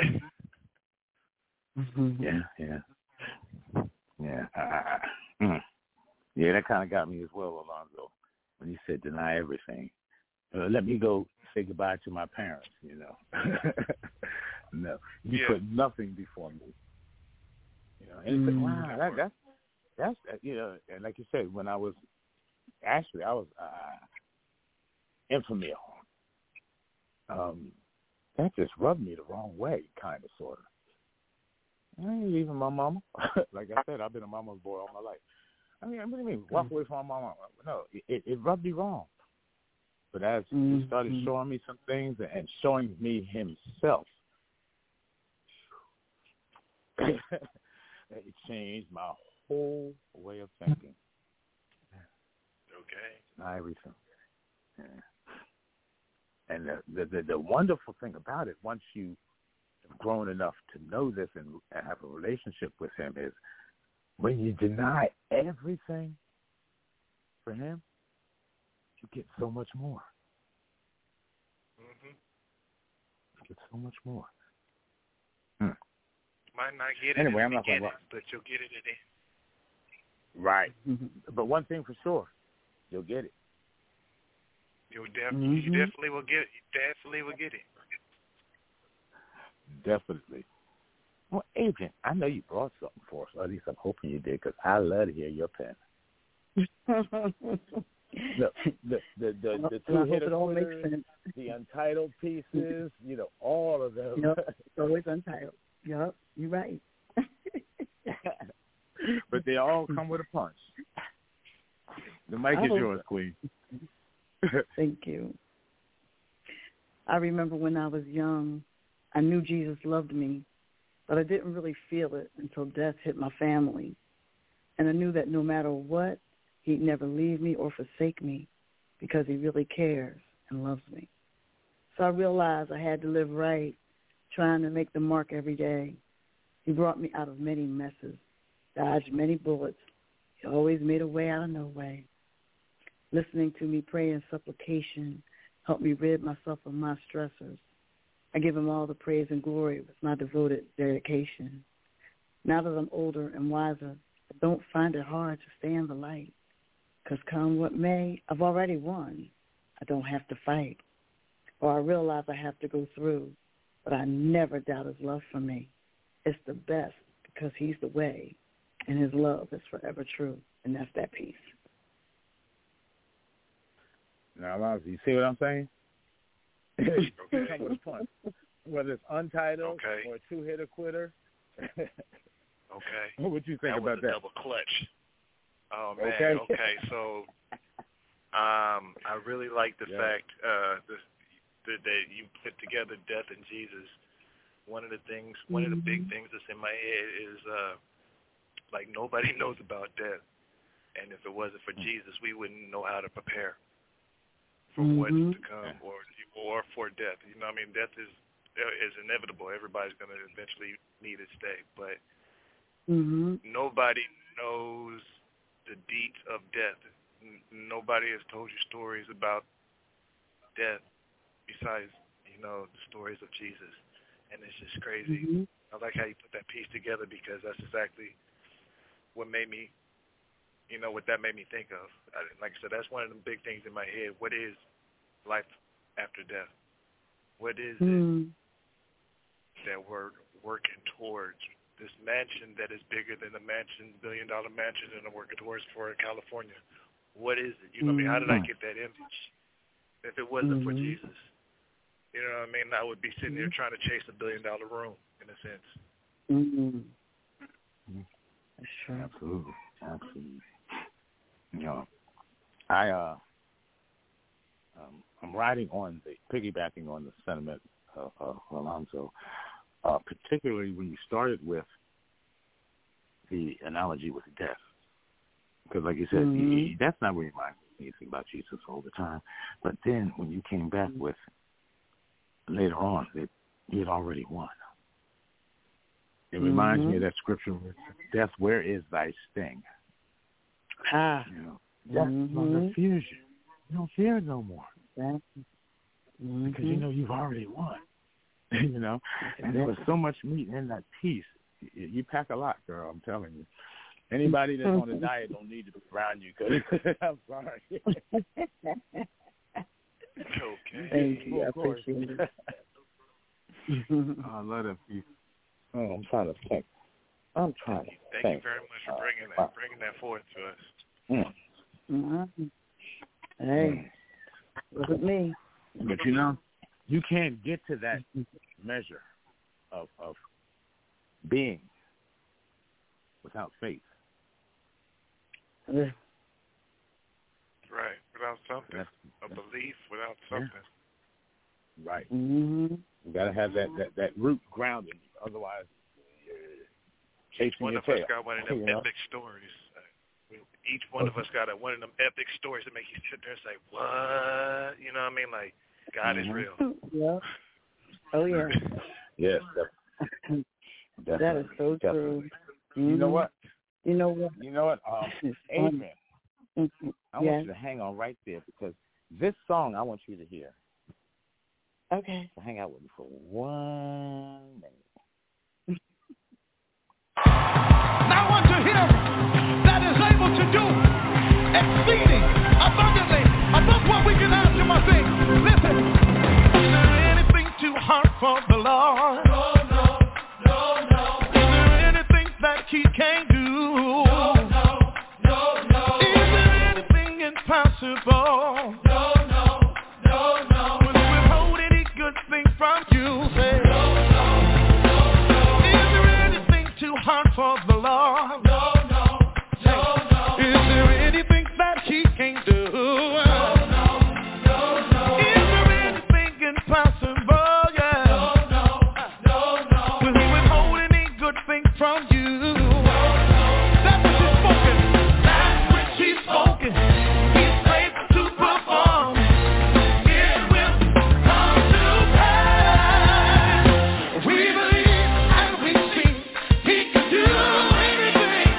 Yeah, that kind of got me as well, Alonzo, when he said deny everything. Let me go say goodbye to my parents, you know. No, you put nothing before me. You know, and it's like, wow, that's you know, and like you said, when I was infamil. That just rubbed me the wrong way, kind of, sort of. I ain't leaving my mama. Like I said, I've been a mama's boy all my life. I mean, what do you mean, walk away from my mama? No, it rubbed me wrong. But as he started showing me some things and showing me himself, it changed my whole way of thinking. Okay. Everything. Yeah. And the wonderful thing about it, once you have grown enough to know this and have a relationship with him, is when you deny everything for him, you get so much more. Mm-hmm. You get so much more. Might not get it anyway, in I'm the not going beginning, but you'll get it at the end. Right. But one thing for sure, you'll get it. You definitely will get it. You definitely will get it. Definitely. Well, Adrian, I know you brought something for us. Or at least I'm hoping you did, because I love to hear your pen. the two-hitter quitters, the untitled pieces, you know, all of them. Yep, it's always untitled. Yep, you're right. But they all come with a punch. The mic is yours, Queen. Thank you. I remember when I was young, I knew Jesus loved me, but I didn't really feel it until death hit my family. And I knew that no matter what, he'd never leave me or forsake me because he really cares and loves me. So I realized I had to live right, trying to make the mark every day. He brought me out of many messes, dodged many bullets. He always made a way out of no way. Listening to me pray in supplication helped me rid myself of my stressors. I give him all the praise and glory with my devoted dedication. Now that I'm older and wiser, I don't find it hard to stay in the light. Because come what may, I've already won. I don't have to fight. Or I realize I have to go through, but I never doubt his love for me. It's the best because he's the way, and his love is forever true, and that's that peace. Now, Alonzo, you see what I'm saying? Okay. Come with a punch. Whether it's untitled or a two-hitter quitter. Okay. What would you think about that? Double clutch. Oh, man. Okay. So I really like the fact that you put together death and Jesus. One of the big things that's in my head is like nobody knows about death. And if it wasn't for Jesus, we wouldn't know how to prepare for what's to come or for death. You know what I mean? Death is inevitable. Everybody's going to eventually meet its day. But nobody knows the deeds of death. Nobody has told you stories about death besides, you know, the stories of Jesus. And it's just crazy. I like how you put that piece together because that's exactly what made me, you know, what that made me think of. Like I said, that's one of the big things in my head. What is life after death? What is it that we're working towards? This mansion that is bigger than the mansion, $1 billion mansion that I'm working towards for California. What is it? You know what I mean? How did I get that image? If it wasn't for Jesus, you know what I mean? I would be sitting there trying to chase $1 billion room, in a sense. That's true. Absolutely. You know, I'm riding on piggybacking on the sentiment of Alonzo, particularly when you started with the analogy with death. Because like you said, that's not what reminds me anything about Jesus all the time. But then when you came back with later on that he had already won. It reminds me of that scripture, death, where is thy sting? You know, death will refuse you. You don't fear it no more. Mm-hmm. Because you know you've already won. You know? And there was so much meat in that piece. You pack a lot, girl, I'm telling you. Anybody that's on a diet don't need to be around you. Cause I'm sorry. Okay. Thank you. I appreciate it. I love that piece. Oh, I'm trying to think. Thank you very much for bringing that forth to us. Mm-hmm. Hey, look at me. But you know, you can't get to that measure of being without faith. Right, without something, a belief without something. Yeah. Right. Mm-hmm. You got to have that root grounded. Otherwise, you're chasing one your of tail. us got one of them epic stories. Each one of us got one of them epic stories that make you sit there and say, what? You know what I mean? Like, God is real. Yeah. Oh, yeah. Yes. That is so true. Mm-hmm. You know what? Adrian, I want you to hang on right there because this song I want you to hear. Okay. So hang out with me for 1 minute. Now unto him that is able to do exceeding abundantly above what we can ask him, I think. Listen, is there anything too hard for the Lord? No. Is there anything that he can't do? No. Is there anything impossible? No. Will he withhold any good thing from you? Say, is there anything too hard for the Lord? No. Is there anything that he can't do? No. Is there anything impossible? Yeah. No. Will he withhold any good thing from you? That's what he's spoken. That's what he's spoken. He's able to perform. It will come to pass. We believe and we see he can do anything.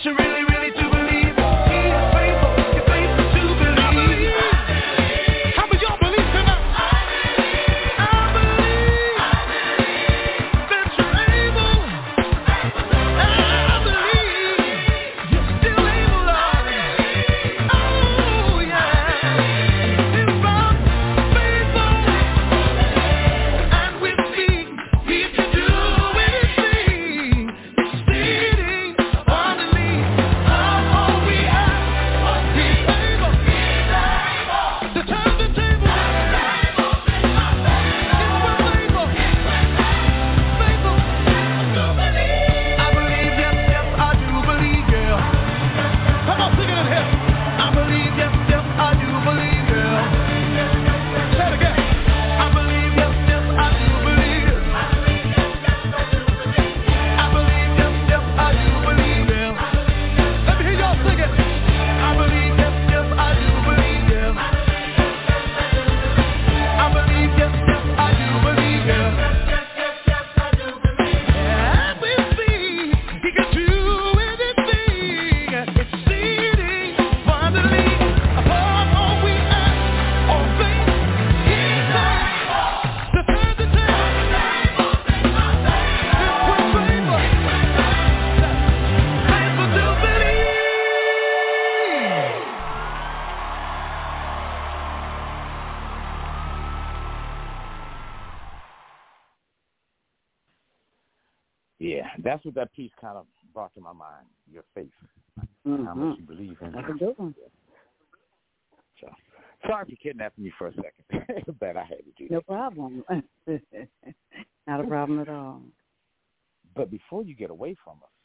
you really, really do believe He is faithful? You're faithful to believe. How many y'all believe tonight? I believe that you're able. I believe you're still able, Lord. Oh yeah. If I'm faithful and with me, He can do anything. Exceeding abundantly above all we ask. He's able to turn the table. If we're faithful, faithful. I believe, yes, yes, I do believe, yeah. Come on, sing it in here. I believe, yes, yes, I do believe, yeah. Say it again. I believe, yes, yes, I do believe. I believe, yes, yes, I do believe, yeah. Let me hear y'all sing it. I believe, yes, yes, I do believe, yeah. I believe, yes, yes, I do believe, yeah. And we see He can do anything, exceeding abundantly above all we ask or think. He's able to turn the table. If we're faithful to believe. Yeah, that's what that piece kind of brought to my mind. Your faith, how much you believe in. That's a good one. So, sorry for kidnapping me for a second, but I had to do No that. problem. Not a problem at all. But before you get away from us,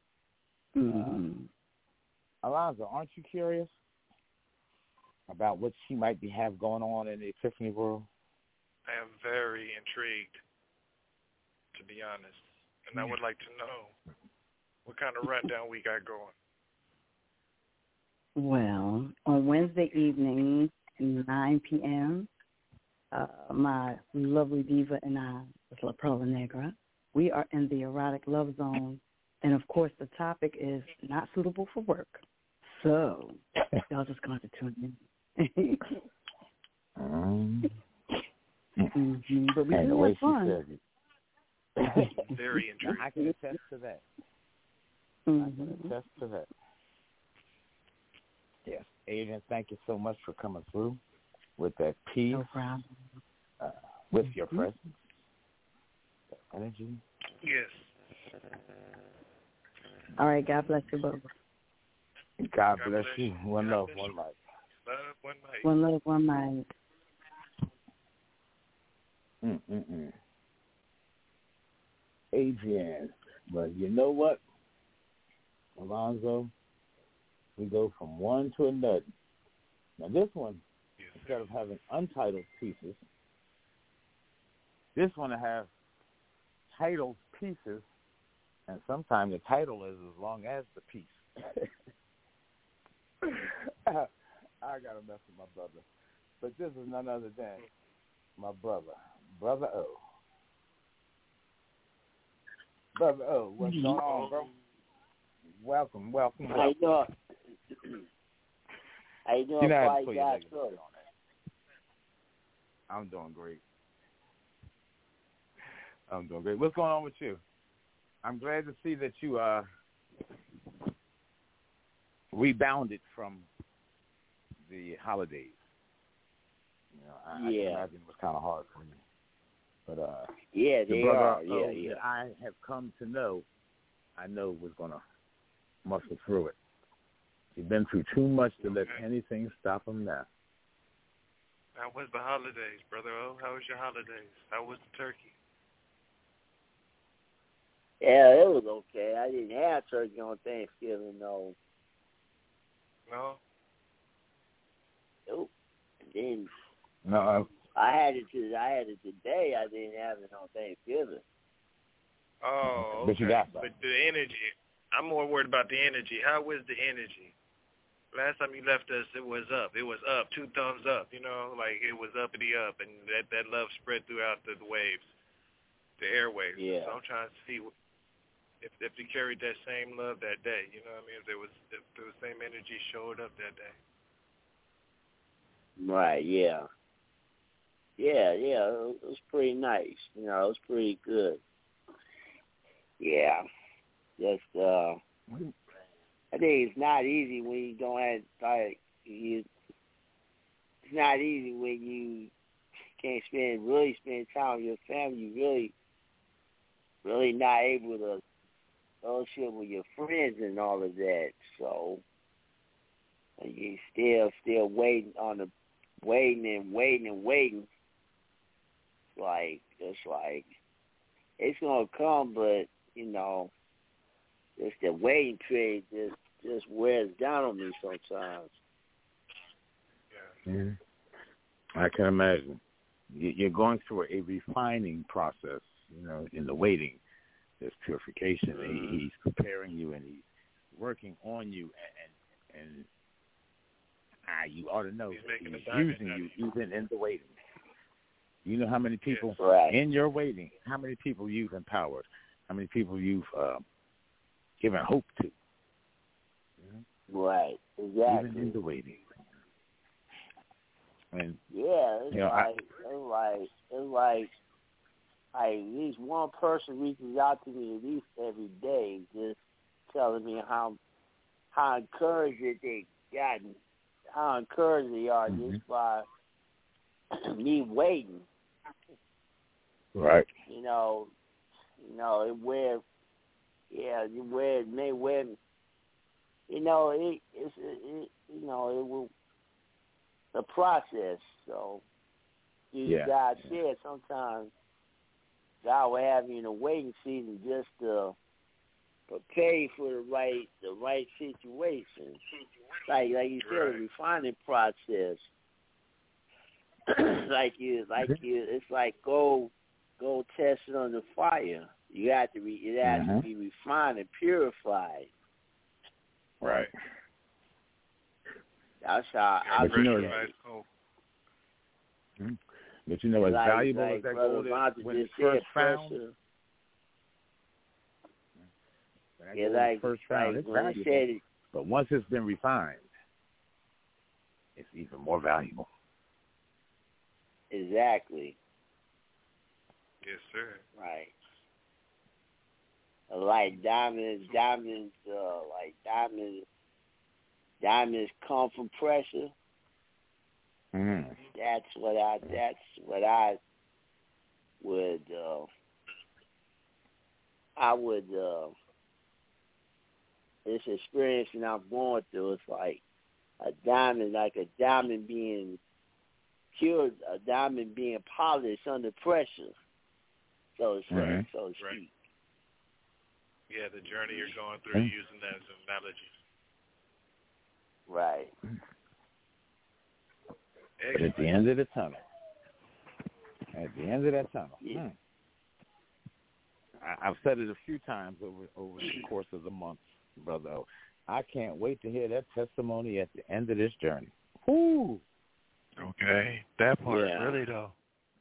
Alonzo, aren't you curious about what she might have going on in the Epiphany world? I am very intrigued, to be honest. And I would like to know what kind of rundown we got going. Well, on Wednesday evening, 9 p.m., my lovely diva and I, La Perla Negra, we are in the erotic love zone. And, of course, the topic is not suitable for work. So y'all just going to tune in. But we And the do way have she fun. said it. Very intrigued. I can attest to that. I can attest to that. Yes. Adrian, thank you so much for coming through with that peace, No problem. with your presence, that energy. Yes. All right, God bless you both. God bless you. One love, one life. Love, one life. One love, one mind. Adrian, but you know what, Alonzo, we go from one to another. Now this one, instead of having untitled pieces, this one will have titled pieces, and sometimes the title is as long as the piece. I got to mess with my brother. But this is none other than my brother, Brother O. Brother O, what's going on, bro? Welcome. How you doing? How you doing, guys? I'm doing great. What's going on with you? I'm glad to see that you rebounded from the holidays. You know, I can imagine it was kind of hard for you. But yeah, the they brother are. Yeah. that I have come to know, I know was going to muscle through it. He's been through too much to let anything stop him now. How was the holidays, Brother O? How was your holidays? How was the turkey? Yeah, it was okay. I didn't have turkey on Thanksgiving, though. No? Nope. And then No. I had it today. I didn't have it on Thanksgiving. Oh, okay. But you got some. But the energy, I'm more worried about the energy. How was the energy? Last time you left us, it was up. It was up, 2 thumbs up, you know, like it was uppity up, and that love spread throughout the waves, the airwaves. Yeah. So I'm trying to see if they carried that same love that day, you know what I mean? If the same energy showed up that day. Right, yeah. Yeah, it was pretty nice. You know, it was pretty good. Yeah. Just, I think it's not easy when you don't have, like, it's not easy when you can't really spend time with your family. You really not able to fellowship with your friends and all of that. So, and you still waiting waiting. It's gonna come, but you know, just the waiting period just wears down on me sometimes. Yeah. I can imagine. You're going through a refining process, you know, in the waiting. There's purification. Mm-hmm. He's preparing you, and he's working on you, and you ought to know he's using you even in the waiting. You know how many people in your waiting, how many people you've empowered, how many people you've given hope to. Right, exactly. Even in the waiting. And it's like at least one person reaches out to me at least every day, just telling me how encouraged they gotten, how encouraged they are just by me waiting. Right. It may wear. It will the process. So, God said sometimes God will have you in a waiting season just to prepare you for the right situation. Like you said, a refining process. It's like gold tested under fire. It has to be refined and purified. Right. That's how I look at it. But you know, as valuable as that gold is when it's first found. It's valuable. But once it's been refined, it's even more valuable. Exactly. Yes, sir. Right. Like diamonds come from pressure. Mm. That's what I would this experience that I'm going through, it's like a diamond being cured, a diamond being polished under pressure. So to speak. Yeah, the journey you're going through, using that as an analogy. Right. But at the end of the tunnel, I've said it a few times over the course of the month, brother. I can't wait to hear that testimony at the end of this journey. Woo! Okay, that part, really though.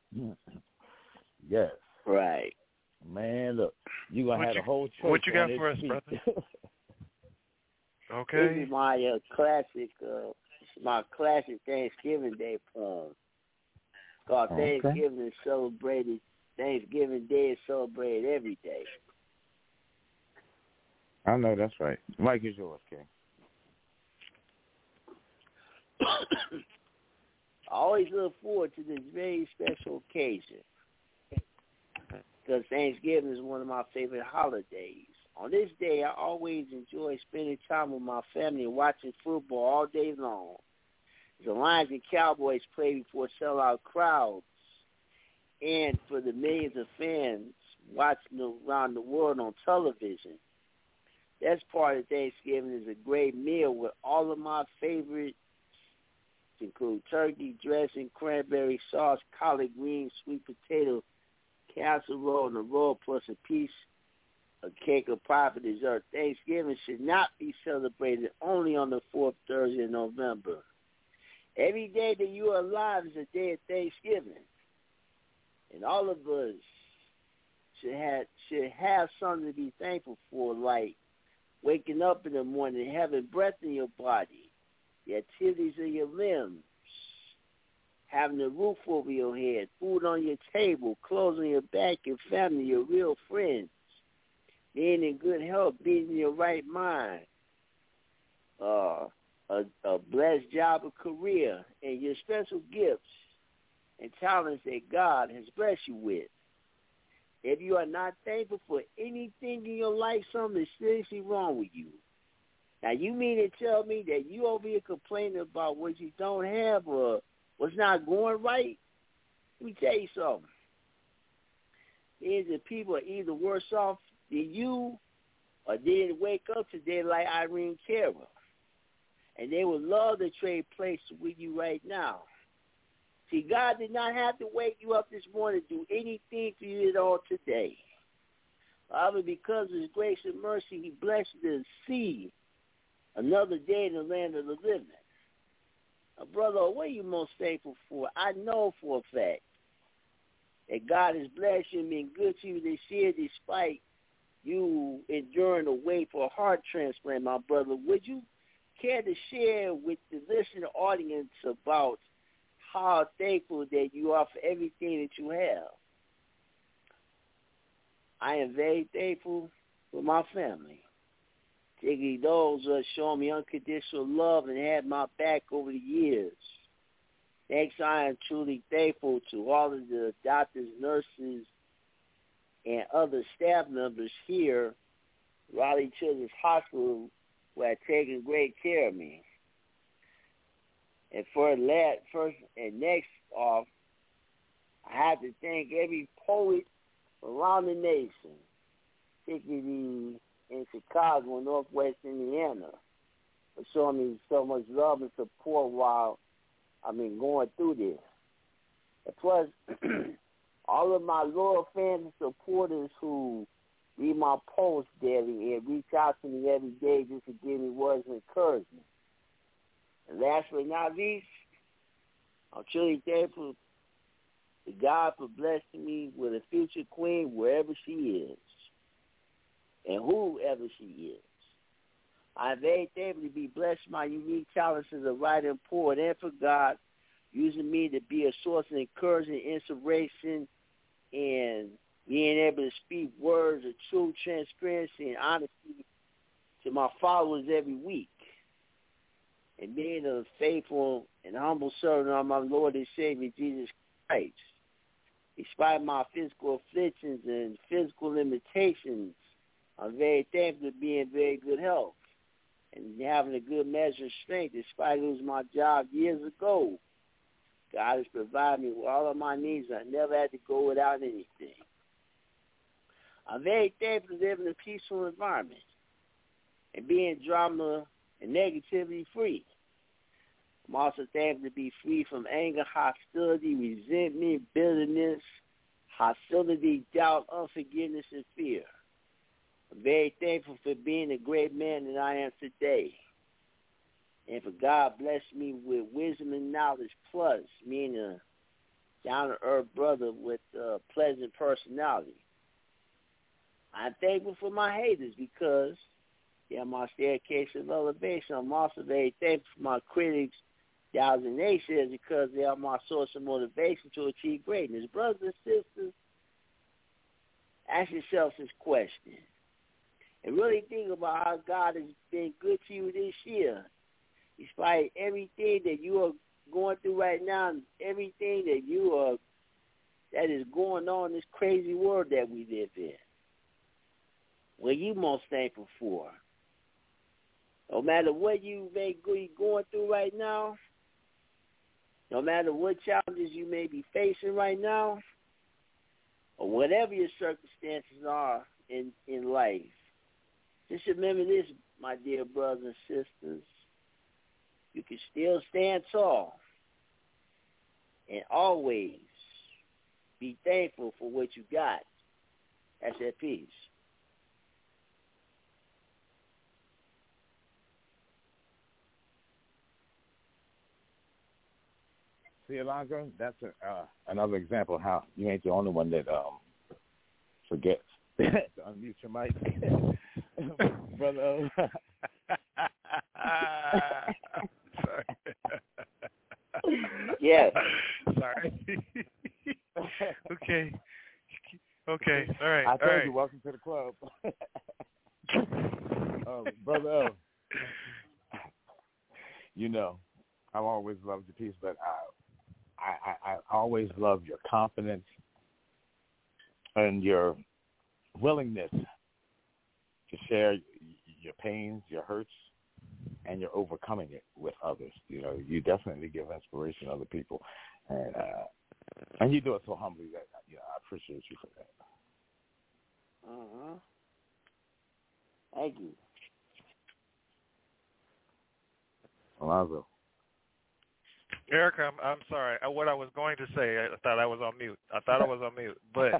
Yes. Right. Man, look, you're going to have a whole church. What you got for us, brother? Okay. This is my classic Thanksgiving Day poem. It's called Thanksgiving is celebrated. Thanksgiving Day is celebrated every day. I know that's right. Mike is yours, King. I always look forward to this very special occasion because Thanksgiving is one of my favorite holidays. On this day, I always enjoy spending time with my family and watching football all day long. The Lions and Cowboys play before sellout crowds, and for the millions of fans watching around the world on television. That's part of Thanksgiving is a great meal with all of my favorites, include turkey, dressing, cranberry sauce, collard greens, sweet potato, casserole, and a roll, plus a piece of cake or pie for dessert. Thanksgiving should not be celebrated only on the fourth Thursday in November. Every day that you are alive is a day of Thanksgiving. And all of us should have something to be thankful for, like waking up in the morning, having breath in your body, the activities of your limbs, having a roof over your head, food on your table, clothes on your back, your family, your real friends, being in good health, being in your right mind, a blessed job or career, and your special gifts and talents that God has blessed you with. If you are not thankful for anything in your life, something is seriously wrong with you. Now, you mean to tell me that you over here complaining about what you don't have or what's not going right? Let me tell you something. Means that people are either worse off than you or didn't wake up today like Irene Cara. And they would love to trade places with you right now. See, God did not have to wake you up this morning to do anything for you at all today. However, because of his grace and mercy, he blessed you to see another day in the land of the living. Now, brother, what are you most thankful for? I know for a fact that God has blessed you and been good to you this year despite you enduring the wait for a heart transplant, my brother. Would you care to share with the listening audience about how thankful that you are for everything that you have? I am very thankful for my family, particularly those who have shown me unconditional love and had my back over the years. Next, I am truly thankful to all of the doctors, nurses, and other staff members here at Raleigh Children's Hospital who have taken great care of me. And next off, I have to thank every poet around the nation, particularly in Chicago and Northwest Indiana, for showing me so much love and support while I've been going through this. And plus, all of my loyal fans and supporters who read my posts daily and reach out to me every day just to give me words of encouragement. And last but not least, I'm truly thankful to God for blessing me with a future queen wherever she is and whoever she is. I'm very thankful to be blessed with my unique talents as a writer and poet, and for God using me to be a source of encouragement, inspiration, and being able to speak words of true transparency and honesty to my followers every week. And being a faithful and humble servant of my Lord and Savior, Jesus Christ. Despite my physical afflictions and physical limitations, I'm very thankful to be in very good health and having a good measure of strength. Despite losing my job years ago, God has provided me with all of my needs. I never had to go without anything. I'm very thankful to live in a peaceful environment and being drama and negativity free. I'm also thankful to be free from anger, hostility, resentment, bitterness, hostility, doubt, unforgiveness, and fear. I'm very thankful for being the great man that I am today. And for God blessing me with wisdom and knowledge, plus being a down-to-earth brother with a pleasant personality. I'm thankful for my haters because they're my staircase of elevation. I'm also very thankful for my critics, doubters, and naysayers because they are my source of motivation to achieve greatness. Brothers and sisters, ask yourself this question and really think about how God has been good to you this year. Despite everything that you are going through right now, everything that is going on in this crazy world that we live in. What are you most thankful for? No matter what you may be going through right now, no matter what challenges you may be facing right now, or whatever your circumstances are in life, just remember this, my dear brothers and sisters. You can still stand tall and always be thankful for what you got. That's that peace. See, Alonzo, that's another example of how you ain't the only one that forget to unmute your mic. Brother O. Sorry. Yeah. Sorry. Okay. All right. I told you, welcome to the club. Brother O, you know, I've always loved your piece, but I always love your confidence and your willingness to share your pains, your hurts, and you're overcoming it with others. You know, you definitely give inspiration to other people, and you do it so humbly that I appreciate you for that. Thank you. Alonzo. Erica, I'm sorry. What I was going to say, I thought I was on mute. But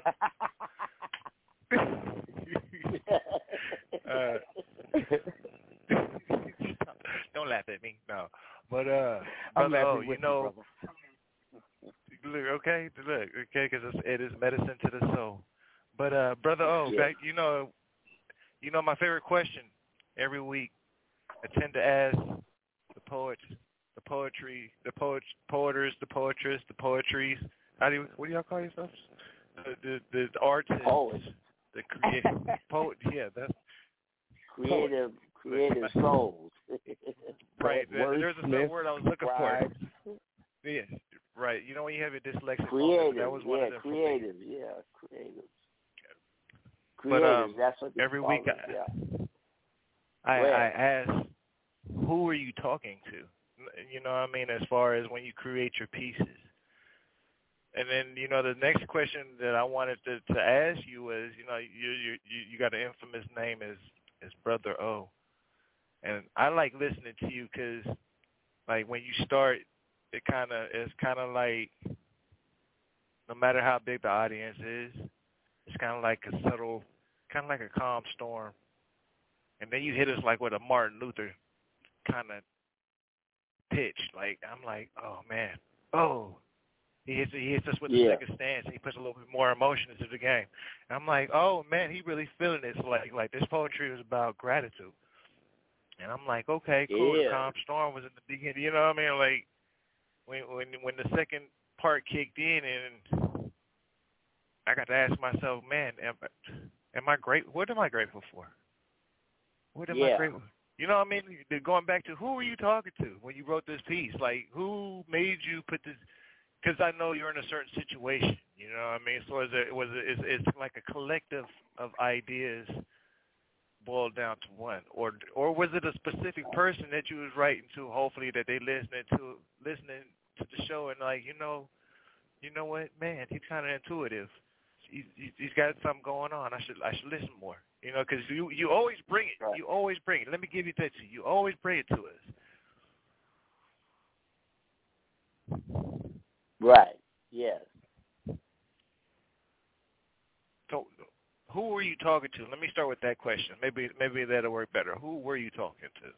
don't laugh at me. No. But I'm Brother O, laughing with you know, brother. okay, because it is medicine to the soul. But Brother O, yeah. you know, my favorite question every week, I tend to ask the poets, the poetry, the poeters, the poetresses. What do y'all call yourselves? The artists, the creative poet. Yeah, that's creative souls. Right. There's a certain word I was looking for. Yeah. Right. You know when you have your dyslexic moment, that was one of them. Creative. But that's what every week I ask, who are you talking to? You know what I mean, as far as when you create your pieces. And then, you know, the next question that I wanted to ask you was, you know, you got an infamous name as Brother O. And I like listening to you because, like, when you start, it's kind of like, no matter how big the audience is, it's kind of like a subtle, kind of like a calm storm. And then you hit us like with a Martin Luther kind of pitch. Like, I'm like, oh, man. Oh. He hits us with the second stance, and he puts a little bit more emotion into the game. And I'm like, oh, man, he really feeling it. So like this poetry is about gratitude. And I'm like, okay, cool. The calm storm was in the beginning. You know what I mean? Like, when the second part kicked in, and I got to ask myself, man, am I great? What am I grateful for? What am I grateful for? You know what I mean? Going back to who were you talking to when you wrote this piece? Like, who made you put this? Because I know you're in a certain situation, you know what I mean? So it's like a collective of ideas boiled down to one, or was it a specific person that you was writing to? Hopefully that they listening to the show and like, you know what, man, he's kind of intuitive. He's got something going on. I should listen more, you know, because you always bring it. You always bring it. Let me give you that to you. You always bring it to us. Right. Yes. So, who were you talking to? Let me start with that question. Maybe that'll work better. Who were you talking to?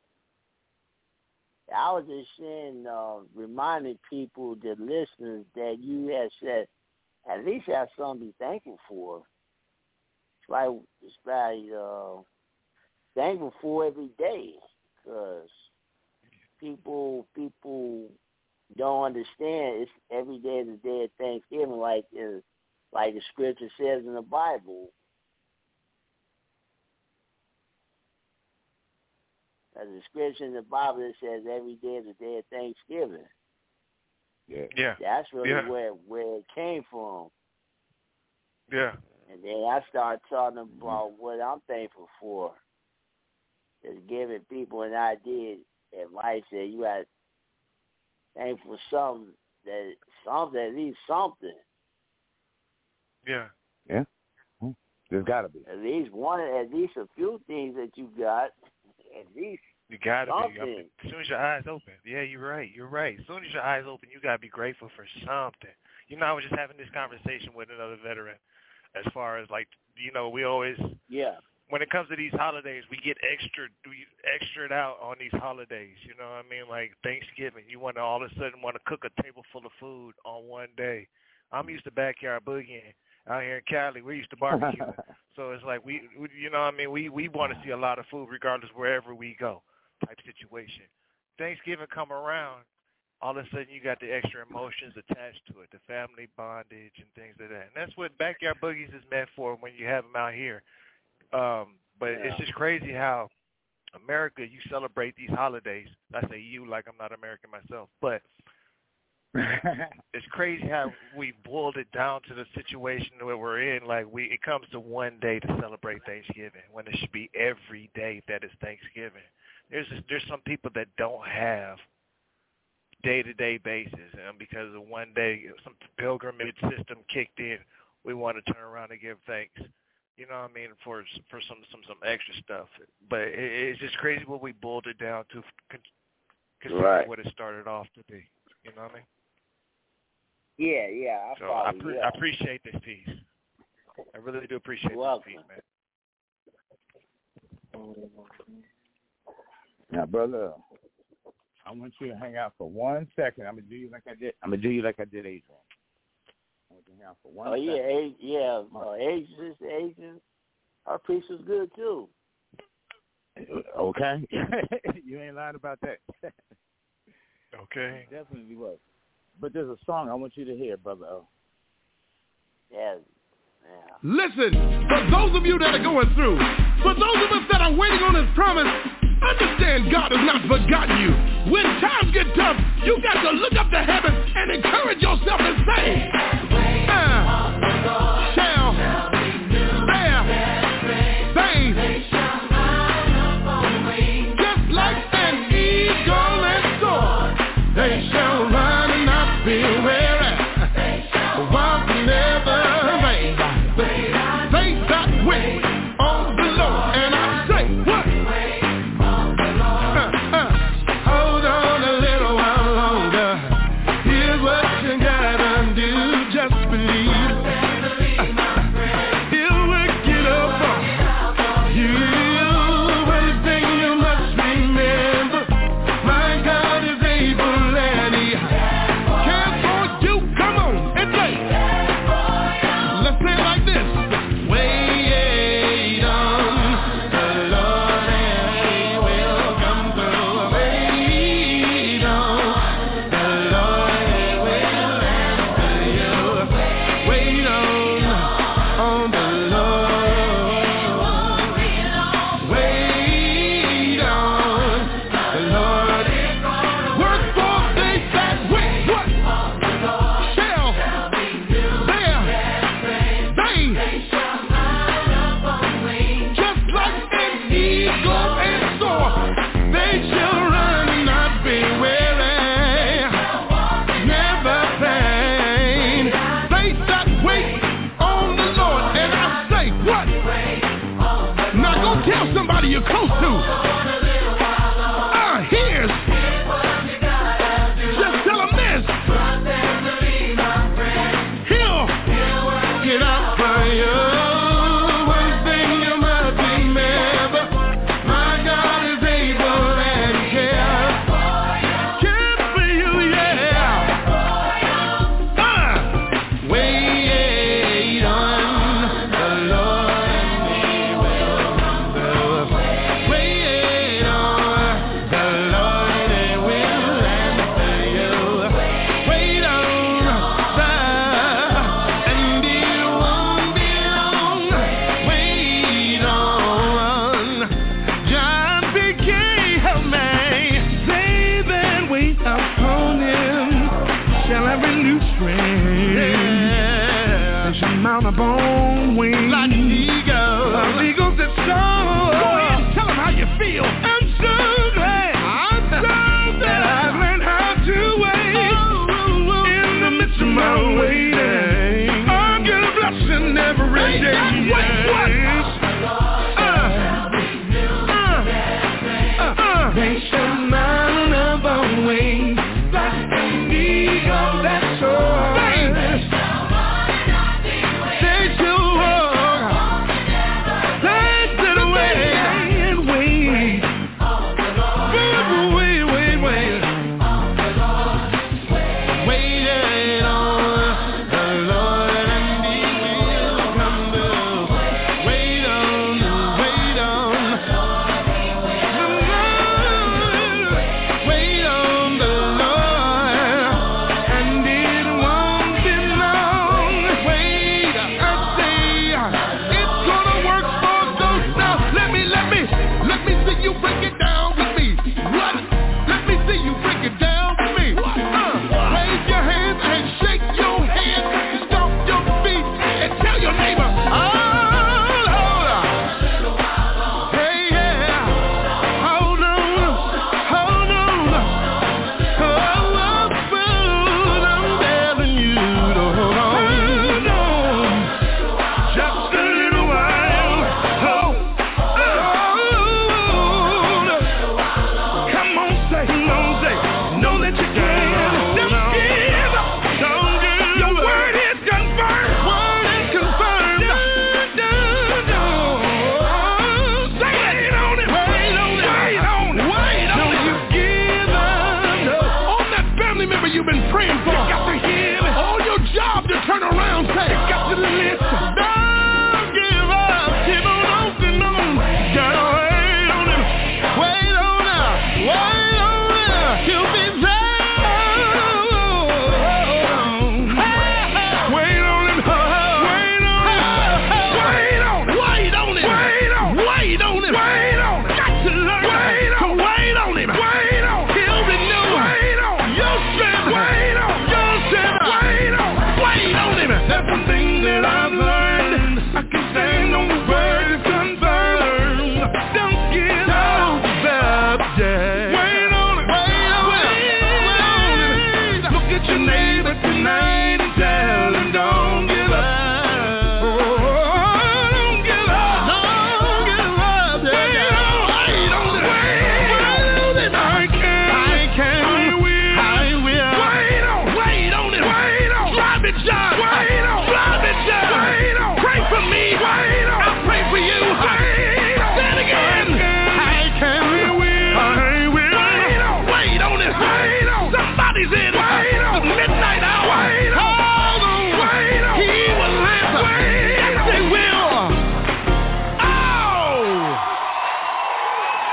I was just saying, reminding people, the listeners, that you have said at least have something to be thankful for. It's like thankful for every day, because people don't understand. It's every day is a day of Thanksgiving, like the scripture says in the Bible. There's a scripture in the Bible that says every day is a day of Thanksgiving. Yeah. That's really where it came from. Yeah. And then I started talking about what I'm thankful for. Just giving people an idea, advice that you got thankful for something, at least something. Yeah. Yeah. There's got to be. At least a few things that you got. At least you got to something. be. I mean, as soon as your eyes open. Yeah, you're right. As soon as your eyes open, you got to be grateful for something. You know, I was just having this conversation with another veteran as far as, like, you know, we always, when it comes to these holidays, we get extra'd out on these holidays. You know what I mean? Like Thanksgiving, you want to all of a sudden want to cook a table full of food on one day. I'm used to backyard boogieing. Out here in Cali, we used to barbecue. So it's like we you know what I mean, we want to see a lot of food regardless wherever we go type situation. Thanksgiving come around, all of a sudden you got the extra emotions attached to it, the family bondage and things like that. And that's what Backyard Boogies is meant for when you have them out here. But it's just crazy how America, you celebrate these holidays. I say you like I'm not American myself, but it's crazy how we boiled it down to the situation where we're in. Like it comes to one day to celebrate Thanksgiving when it should be every day that is Thanksgiving. There's some people that don't have day-to-day basis, and because of one day some pilgrimage system kicked in, we want to turn around and give thanks. You know what I mean, for some extra stuff. But it's just crazy what we boiled it down to, considering what it started off to be. You know what I mean? Yeah. I appreciate this piece. I really do appreciate this piece, man. Now, brother, I want you to hang out for 1 second. I'm gonna do you like I did Adrian. I want you to hang out for 1 second. Asian. Our piece was good too. Okay, you ain't lying about that. Okay, it definitely was. But there's a song I want you to hear, brother O. Yeah. Listen, for those of you that are going through, for those of us that are waiting on His promise, understand God has not forgotten you. When times get tough, you got to look up to heaven and encourage yourself and say, shall bear things just like an eagle and soar. They shall run and not be weary, walk never vain. They that wait on the Lord, and I say, what? Hold on a little while longer. Here's what you gotta do, just believe. He'll work it up for you. One thing you must remember, my God is able and He cares for you. Come on and say, let's say it like this. Wait on the Lord and He will come through. Wait on the Lord and He will answer you. Wait on the Lord. Wait on the Lord. Work for they that wait. What? Shall bear things just like an eagle and soar. They shall run and not be weary, never faint. They that wait on the Lord, and I say, what? Now go tell somebody you're close to. Here's. Just tell them this. He'll get out for you. One thing you must remember, my God is able and cares for you, yeah. Wait on the Lord and He will come through. Wait on the Lord and He will answer you. Wait on and it won't be long. Wait on. John P.K. help me. They that wait upon Him shall have renewed strength. They shall mount upon wings like eagles. Like eagles that soar. Go ahead and tell them how you feel. I'm so glad. That I've learned how to wait in the midst of my waiting. I'll get a blessing every day. Wait, what? They shall mount upon wings like an eagle that soars. They shall walk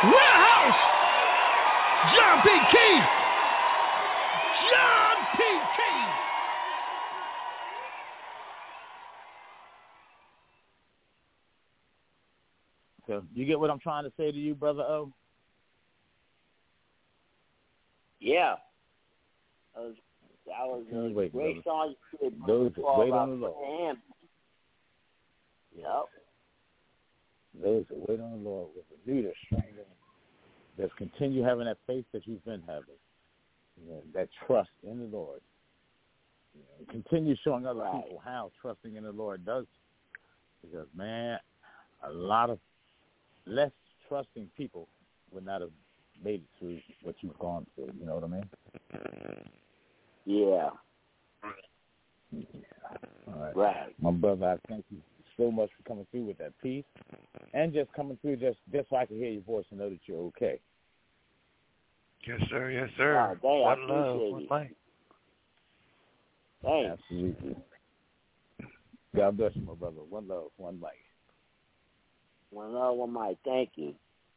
Warehouse. John P. Key. John P. Key. So you get what I'm trying to say to you, Brother O? Yeah. That was a Wait, great brother. song. You did, Those that wait on the Lord. Yep. Those that wait on the Lord will renew their strength. Just continue having that faith that you've been having. You know, that trust in the Lord. You know, continue showing other people how trusting in the Lord does. Because, man, a lot of less trusting people would not have made it through what you've gone through. You know what I mean? Yeah. All right. Right. My brother, I thank you so much for coming through with that peace and just coming through just so I can hear your voice and know that you're okay. Yes, sir. Yes, sir. Oh, one love, one light. Thanks. Absolutely. God bless you, my brother. One love, one light. One love, one light. Thank you.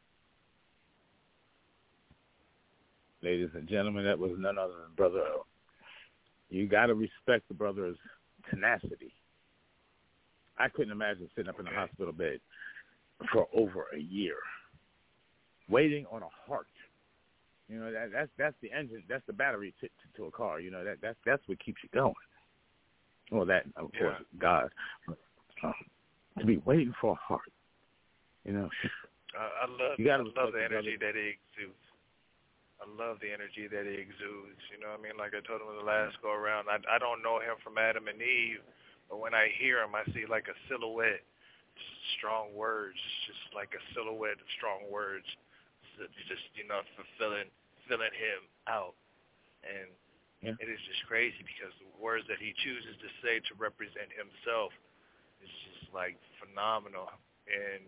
Ladies and gentlemen, that was none other than Brother O. You got to respect the brother's tenacity. I couldn't imagine sitting up in the hospital bed for over a year, waiting on a heart. You know, that's the engine, that's the battery to a car. You know, that's what keeps you going. Well, that, of course, God. To be waiting for a heart, you know. I love the energy that he exudes. I love the energy that he exudes. You know what I mean? Like I told him in the last go around, I don't know him from Adam and Eve, but when I hear him, I see like a silhouette, strong words, just like a silhouette of strong words, just, you know, filling him out. And it is just crazy because the words that he chooses to say to represent himself is just like phenomenal. And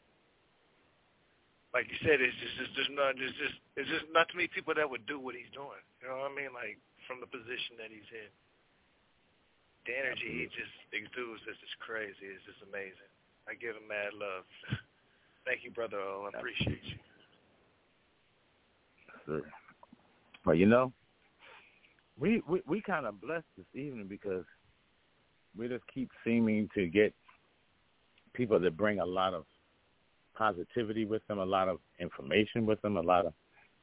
like you said, it's just not too many people that would do what he's doing. You know what I mean? Like from the position that he's in, the energy he just exudes is just crazy. It's just amazing. I give him mad love. Thank you, Brother O. I appreciate you. Sure. Well, you know, we kind of blessed this evening because we just keep seeming to get people that bring a lot of positivity with them, a lot of information with them, a lot of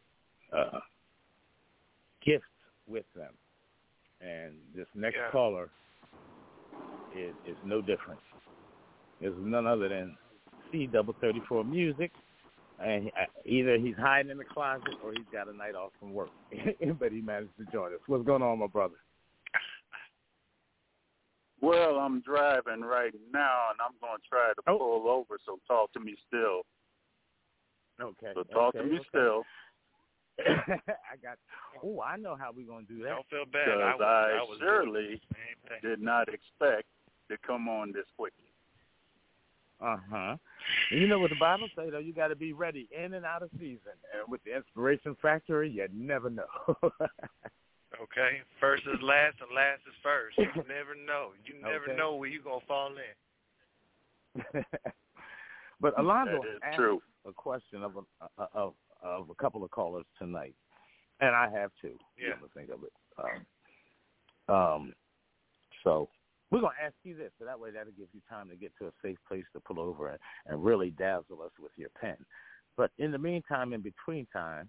gifts with them. And this next caller is no different. It's none other than C34 Music, and either he's hiding in the closet or he's got a night off from work. But he managed to join us. What's going on, my brother? Well, I'm driving right now, and I'm going to try to pull over, so talk to me still. Okay. So talk to me still. I know how we're going to do that. Don't feel bad. Because I surely did not expect to come on this quickly. Uh-huh. You know what the Bible says, though? You got to be ready in and out of season. And with the Inspiration Factory, you never know. Okay? First is last and last is first. You never know. You never know where you're going to fall in. But Alonzo asked a question of a couple of callers tonight, and I have two. Yeah. To think of it. So we're going to ask you this, so that way that'll give you time to get to a safe place to pull over and really dazzle us with your pen. But in the meantime, in between time,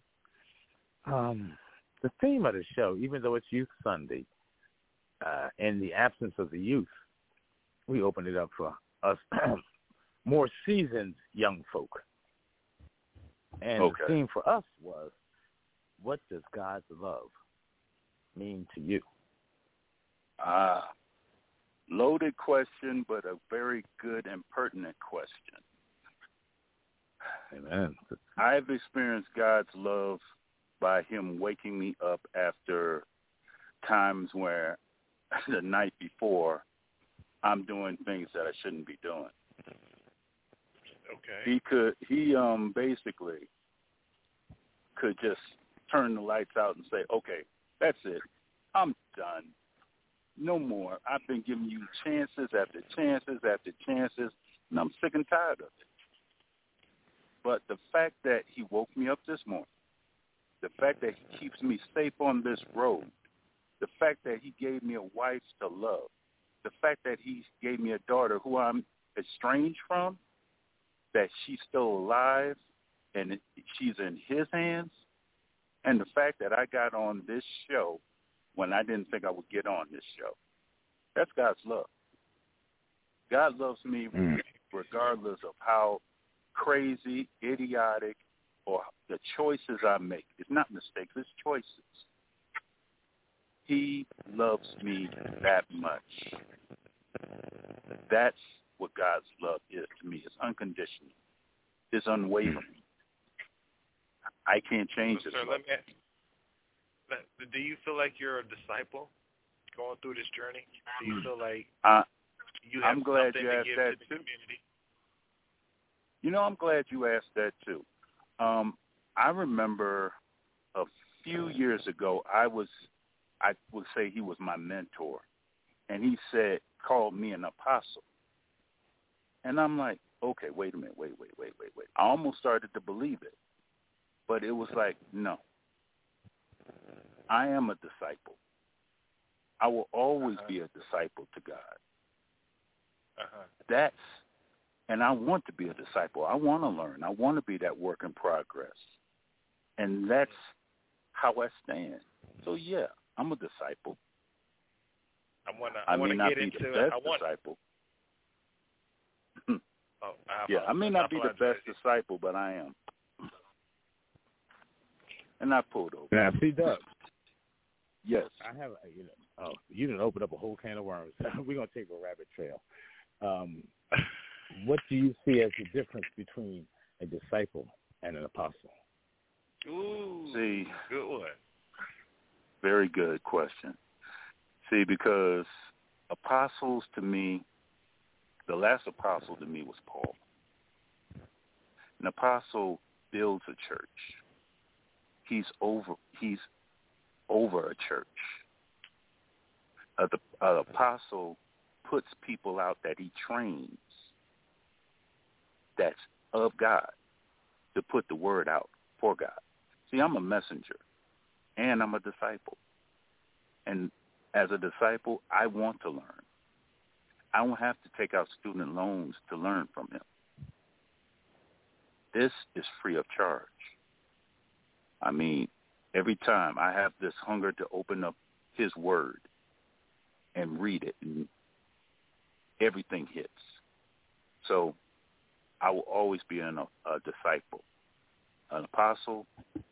the theme of the show, even though it's Youth Sunday, in the absence of the youth, we opened it up for us more seasoned young folk. And the theme for us was, what does God's love mean to you? Loaded question, but a very good and pertinent question. Amen. I've experienced God's love by him waking me up after times where the night before I'm doing things that I shouldn't be doing. Okay. He basically could just turn the lights out and say, okay, that's it. I'm done. No more. I've been giving you chances after chances after chances, and I'm sick and tired of it. But the fact that he woke me up this morning, the fact that he keeps me safe on this road, the fact that he gave me a wife to love, the fact that he gave me a daughter who I'm estranged from, that she's still alive and she's in his hands, and the fact that I got on this show when I didn't think I would get on this show, that's God's love. God loves me regardless of how crazy, idiotic, or the choices I make. It's not mistakes, it's choices. He loves me that much. That's what God's love is to me. It's unconditional. It's unwavering. I can't change it. Let me ask, do you feel like you're a disciple going through this journey? Do you feel like you have I'm glad something you to asked give that to the too. community? You know, I'm glad you asked that too. I remember a few years ago, I would say he was my mentor, and he called me an apostle. And I'm like, okay, wait a minute, wait. I almost started to believe it, but it was like, no, I am a disciple. I will always be a disciple to God. And I want to be a disciple. I want to learn. I want to be that work in progress. And that's how I stand. So, yeah, I'm a disciple. I may not be the best disciple. I may not be the best disciple, but I am. And I pulled over. Now, see, Doug. Yes. I have, you didn't open up a whole can of worms. We're going to take a rabbit trail. What do you see as the difference between a disciple and an apostle? Ooh, see, good one. Very good question. See, because apostles to me, the last apostle to me was Paul. An apostle builds a church. He's over a church. An apostle puts people out that he trains that's of God to put the word out for God. See, I'm a messenger, and I'm a disciple. And as a disciple, I want to learn. I don't have to take out student loans to learn from him. This is free of charge. I mean, every time I have this hunger to open up his word and read it, and everything hits. So I will always be a disciple. An apostle,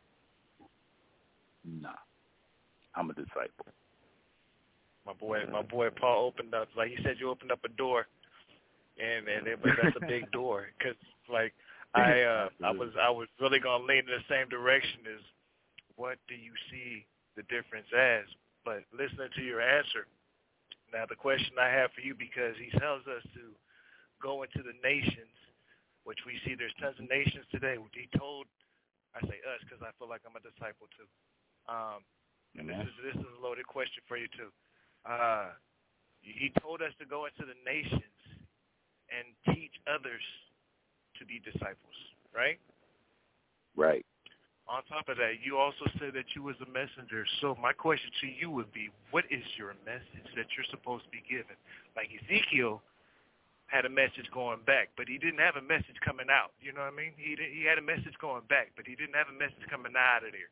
nah. I'm a disciple. My boy Paul opened up, like he said, you opened up a door, but that's a big door, because like I was really gonna lean in the same direction as what do you see the difference as? But listening to your answer, now the question I have for you, because he tells us to go into the nations, which we see there's tons of nations today. He told, I say us because I feel like I'm a disciple too. And this is a loaded question for you too. He told us to go into the nations and teach others to be disciples, right? Right. On top of that, you also said that you was a messenger. So my question to you would be, what is your message that you're supposed to be giving? Like Ezekiel had a message going back, but he didn't have a message coming out. You know what I mean? He had a message going back, but he didn't have a message coming out of there.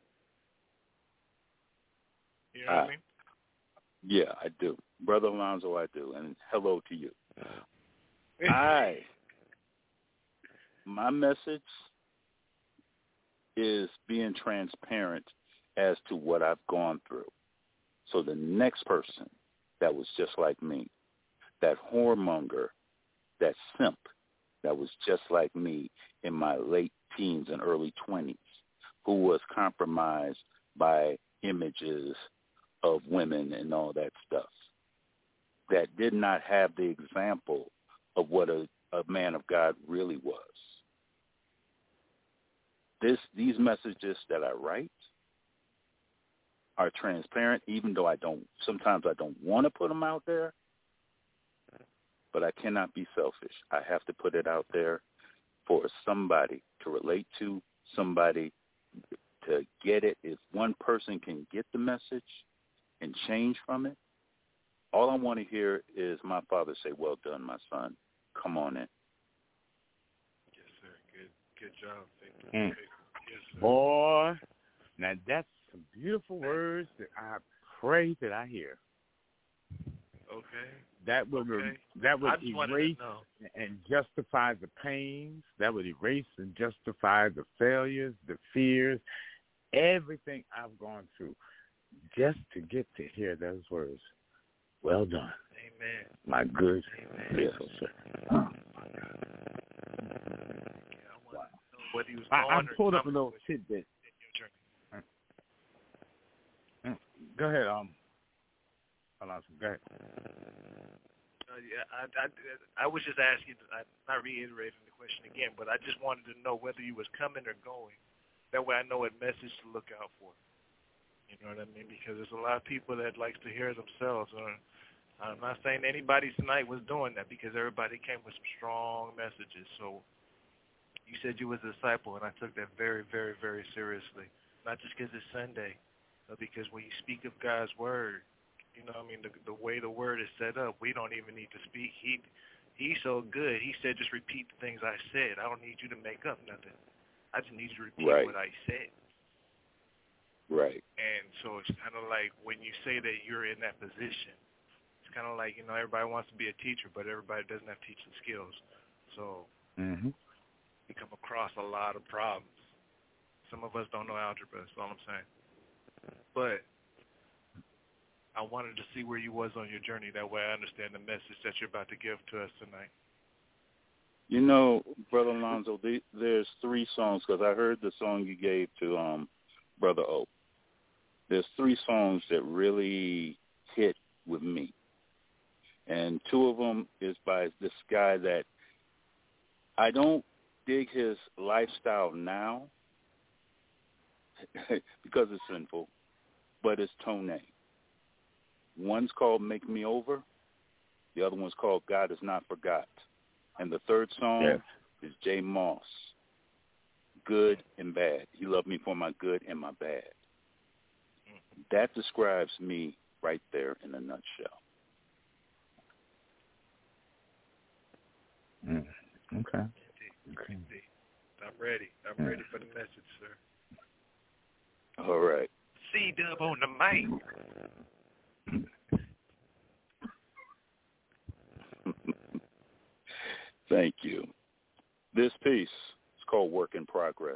You know what I mean? Yeah, I do. Brother Alonzo, I do. And hello to you. My message is being transparent as to what I've gone through. So the next person that was just like me, that whoremonger, that simp that was just like me in my late teens and early 20s, who was compromised by images of women and all that stuff, that did not have the example of what a man of God really was. These messages that I write are transparent, even though sometimes I don't want to put them out there, but I cannot be selfish. I have to put it out there for somebody to relate to, somebody to get it. If one person can get the message and change from it, all I want to hear is my Father say, "Well done, my son. Come on in." Yes, sir. Good job. Thank you. Yes, sir. Boy, now that's some beautiful words that I pray that I hear. Okay. That would erase and justify the pains. That would erase and justify the failures, the fears, everything I've gone through, just to get to hear those words. Well done. Amen. My good faithful servant. What he was I pulled up a little tidbit. Go ahead, Alonzo, go ahead. I was just asking, not reiterating the question again, but I just wanted to know whether you was coming or going. That way I know what message to look out for. You know what I mean? Because there's a lot of people that likes to hear themselves. I'm not saying anybody tonight was doing that, because everybody came with some strong messages. So you said you was a disciple, and I took that very, very, very seriously. Not just because it's Sunday, but because when you speak of God's word, you know what I mean, the way the word is set up, we don't even need to speak. He's so good. He said, just repeat the things I said. I don't need you to make up nothing. I just need you to repeat what I said. Right. And so it's kind of like when you say that you're in that position, it's kind of like, you know, everybody wants to be a teacher, but everybody doesn't have teaching skills. So we come across a lot of problems. Some of us don't know algebra, that's all I'm saying. But I wanted to see where you was on your journey. That way I understand the message that you're about to give to us tonight. You know, Brother Alonzo, there's 3 songs, because I heard the song you gave to Brother O. There's 3 songs that really hit with me. And 2 of them is by this guy that I don't dig his lifestyle now because it's sinful, but it's Tone. One's called Make Me Over. The other one's called God Is Not Forgot. And the third song is J. Moss, Good and Bad. He loved me for my good and my bad. That describes me right there in a nutshell. Okay. I'm ready. I'm ready for the message, sir. All right. C-Dub on the mic. Thank you. This piece is called Work in Progress.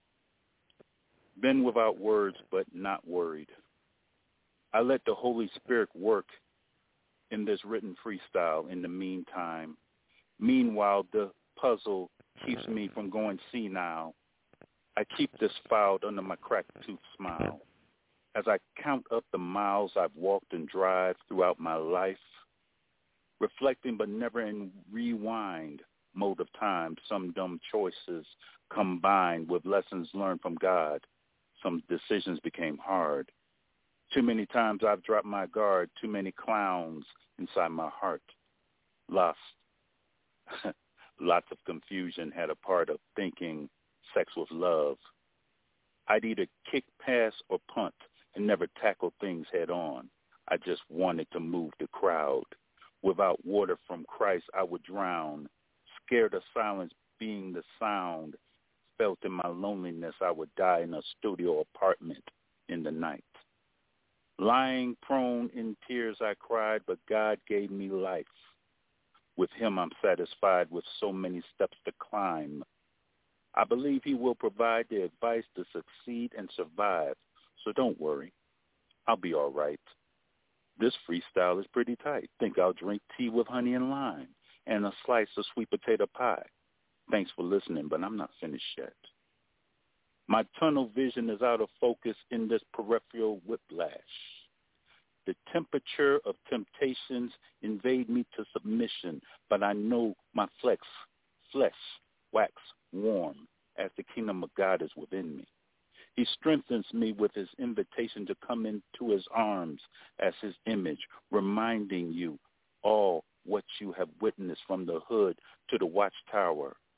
Been without words, but not worried. I let the Holy Spirit work in this written freestyle in the meantime. Meanwhile, the puzzle keeps me from going senile. I keep this filed under my cracked tooth smile. As I count up the miles I've walked and drive throughout my life, reflecting but never in rewind mode of time, some dumb choices combined with lessons learned from God. Some decisions became hard. Too many times I've dropped my guard, too many clowns inside my heart. Lost. Lots of confusion had a part of thinking sex was love. I'd either kick, pass, or punt and never tackle things head on. I just wanted to move the crowd. Without water from Christ, I would drown. Scared of silence being the sound. Felt in my loneliness I would die in a studio apartment in the night. Lying prone in tears I cried, but God gave me life. With him I'm satisfied with so many steps to climb. I believe he will provide the advice to succeed and survive, so don't worry. I'll be all right. This freestyle is pretty tight. Think I'll drink tea with honey and lime and a slice of sweet potato pie. Thanks for listening, but I'm not finished yet. My tunnel vision is out of focus in this peripheral whiplash. The temperature of temptations invade me to submission, but I know my flesh wax warm as the kingdom of God is within me. He strengthens me with his invitation to come into his arms as his image, reminding you all what you have witnessed from the hood to the watchtower.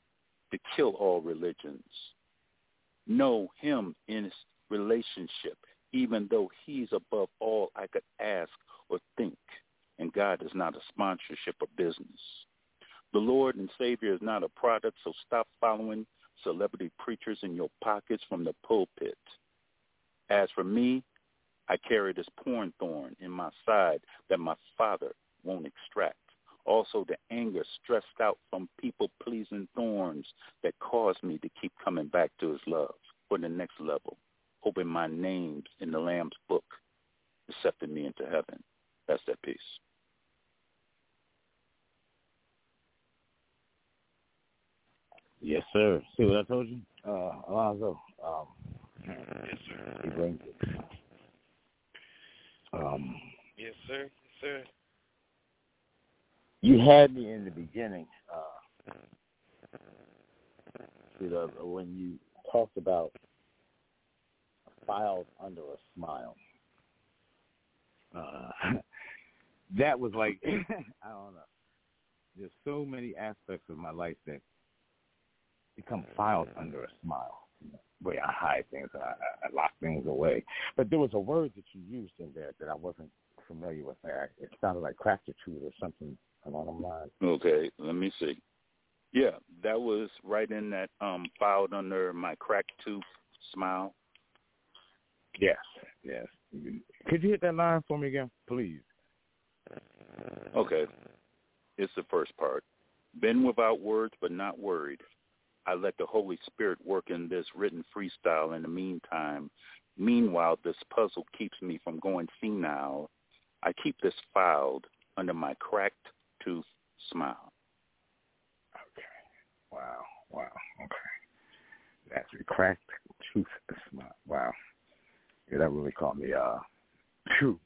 to kill all religions. Know him in his relationship, even though he's above all I could ask or think, and God is not a sponsorship or business. The Lord and Savior is not a product, so stop following celebrity preachers in your pockets from the pulpit. As for me, I carry this porn thorn in my side that my Father won't extract. Also the anger stressed out from people-pleasing thorns that cause me to keep coming back to his love for the next level, hoping my name's in the Lamb's book, accepting me into heaven. That's that piece. Yes, sir. See what I told you? Alonzo. Yes, sir. He brings it. Yes, sir. Yes, sir. You had me in the beginning, when you talked about files under a smile. That was like, I don't know. There's so many aspects of my life that become files under a smile. Where I hide things, I lock things away. But there was a word that you used in there that I wasn't familiar with. It sounded like craftitude or something along the lines. Okay, let me see. Yeah, that was right in that filed under my cracked tooth smile. Yes. Could you hit that line for me again, please? Okay. It's the first part. Been without words but not worried. I let the Holy Spirit work in this written freestyle in the meantime. Meanwhile, this puzzle keeps me from going senile. I keep this filed under my cracked tooth smile. Okay. Wow. Okay. That's a cracked tooth smile. Wow. Yeah, that really caught me. True.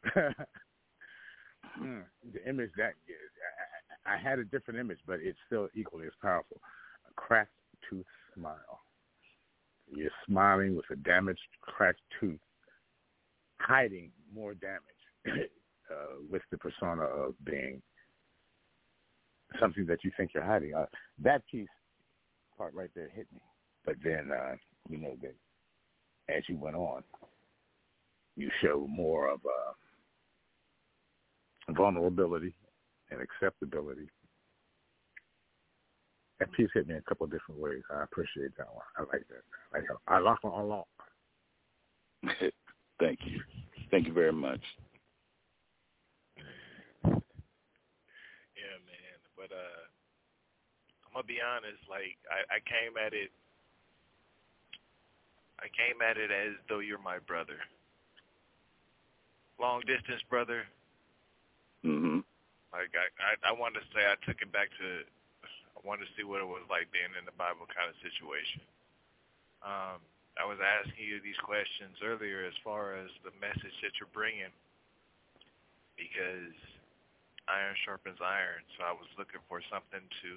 The image that I had a different image, but it's still equally as powerful. A cracked tooth smile. You're smiling with a damaged, cracked tooth, hiding more damage with the persona of being something that you think you're hiding. That part right there hit me. But then, that as you went on, you show more of vulnerability and acceptability. That piece hit me in a couple of different ways. I appreciate that one. I like that. I like it a lot. Thank you. Thank you very much. Yeah, man. But I'm gonna be honest. Like I came at it as though you're my brother, long distance brother. Mhm. Like I wanted to say I took it back to. I wanted to see what it was like being in the Bible kind of situation. I was asking you these questions earlier as far as the message that you're bringing, because iron sharpens iron. So I was looking for something to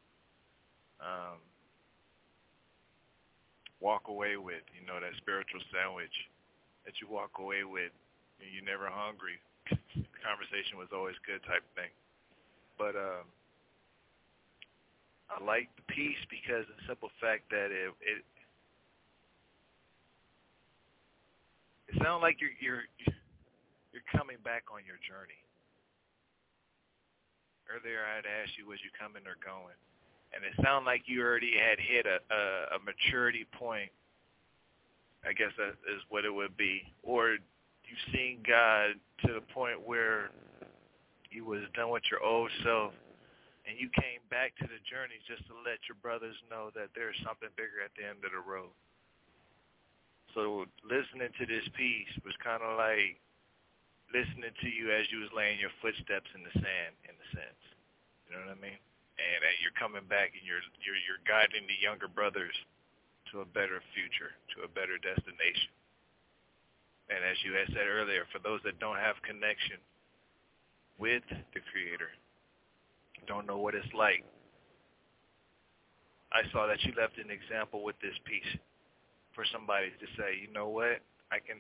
walk away with, that spiritual sandwich that you walk away with. You're never hungry. The conversation was always good type of thing. But I like the piece because of the simple fact that it sounds like you're coming back on your journey. Earlier I had asked you, was you coming or going? And it sounded like you already had hit a maturity point, I guess that is what it would be. Or you've seen God to the point where you was done with your old self, and you came back to the journey just to let your brothers know that there's something bigger at the end of the road. So listening to this piece was kind of like listening to you as you was laying your footsteps in the sand, in a sense. You know what I mean? And you're coming back and you're guiding the younger brothers to a better future, to a better destination. And as you had said earlier, for those that don't have connection with the Creator, don't know what it's like, I saw that you left an example with this piece for somebody to say, you know what, I can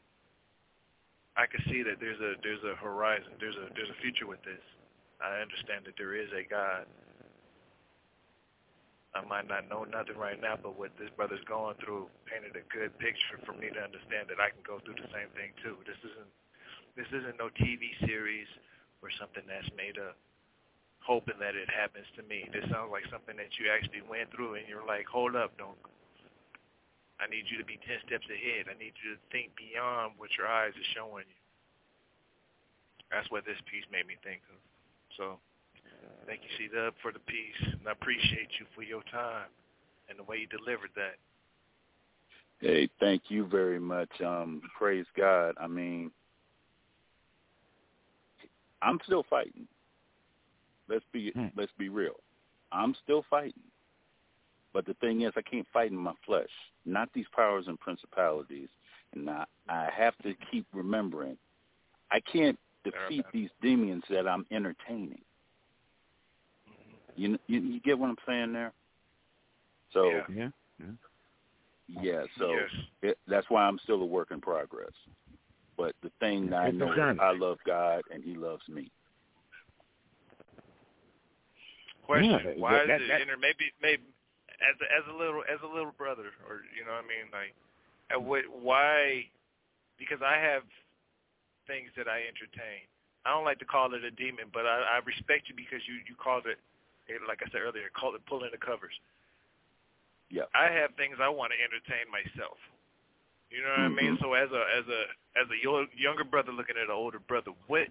see that there's a horizon, there's a future with this. I understand that there is a God. I might not know nothing right now, but what this brother's going through painted a good picture for me to understand that I can go through the same thing too. This isn't no TV series or something that's made up hoping that it happens to me. This sounds like something that you actually went through and you're like, hold up, I need you to be 10 steps ahead. I need you to think beyond what your eyes are showing you. That's what this piece made me think of. So thank you, C-Dub, for the piece, and I appreciate you for your time and the way you delivered that. Hey, thank you very much. Praise God. I mean, I'm still fighting. Let's be real. I'm still fighting. But the thing is, I can't fight in my flesh, not these powers and principalities. And I have to keep remembering, I can't defeat these demons that I'm entertaining. You get what I'm saying there? So that's why I'm still a work in progress. But the thing that I know is I love God and He loves me. Question: why is it maybe as a little brother, or you know what I mean, like why? Because I have things that I entertain. I don't like to call it a demon, but I respect you because you called it, like I said earlier, called it pulling the covers. Yeah. I have things I want to entertain myself. You know what I mean? So as a younger brother looking at an older brother, what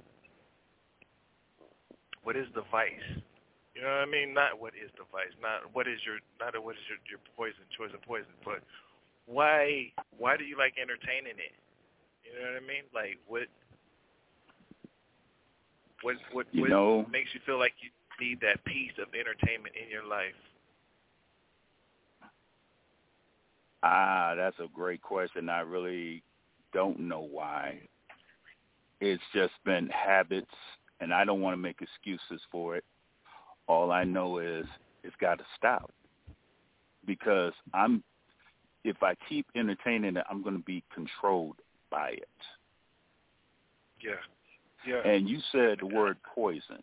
is the vice? You know what I mean? Not what is the vice, not what is your poison, choice of poison, but why do you like entertaining it? You know what I mean? Like what makes you feel like you need that piece of entertainment in your life? That's a great question. I really don't know why. It's just been habits, and I don't want to make excuses for it. All I know is it's got to stop, because if I keep entertaining it, I'm going to be controlled by it. Yeah. And you said the word poison.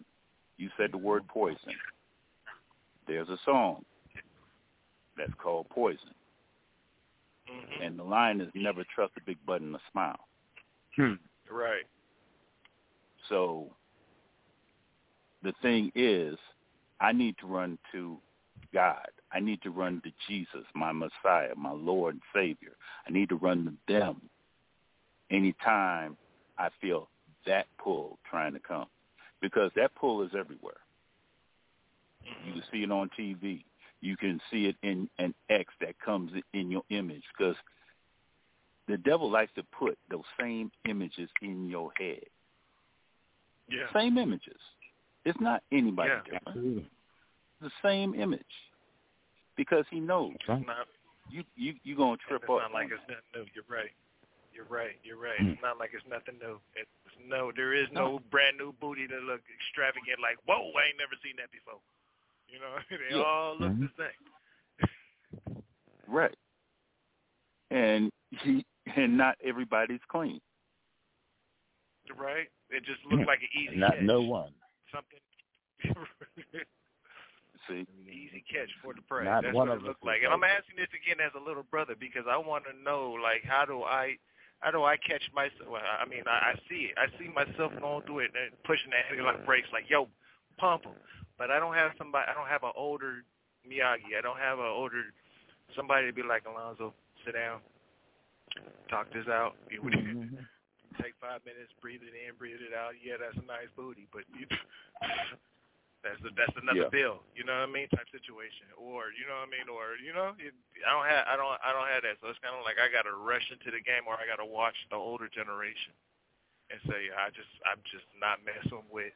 There's a song that's called Poison. Mm-hmm. And the line is never trust a big butt and a smile. Right. So the thing is, I need to run to God. I need to run to Jesus, my Messiah, my Lord and Savior. I need to run to them anytime I feel that pull trying to come, because that pull is everywhere. You can see it on TV. You can see it in an X that comes in your image, because the devil likes to put those same images in your head. Yeah. Same images. It's not anybody different. Absolutely. The same image, because he knows you're going to trip up. It's not like it's nothing new. You're right. It's not like it's nothing new. There is no brand new booty that look extravagant like, whoa, I ain't never seen that before. You know, they all look the same. Right. And not everybody's clean. Right. It just looks like an easy Not catch. no one. Something. See? Easy catch for the prey. Not That's one what of it looks us like. And I'm asking this again as a little brother, because I want to know, like, how do I catch myself? Well, I mean, I see it. I see myself going through it and pushing that like brakes, like, yo, pump them. But I don't have somebody. I don't have an older Miyagi. I don't have somebody to be like, Alonzo, sit down, talk this out. Take 5 minutes, breathe it in, breathe it out. Yeah, that's a nice booty, but that's another bill. You know what I mean? Type situation, or you know what I mean, or I don't have that. So it's kind of like I got to rush into the game, or I got to watch the older generation and say I'm just not messing with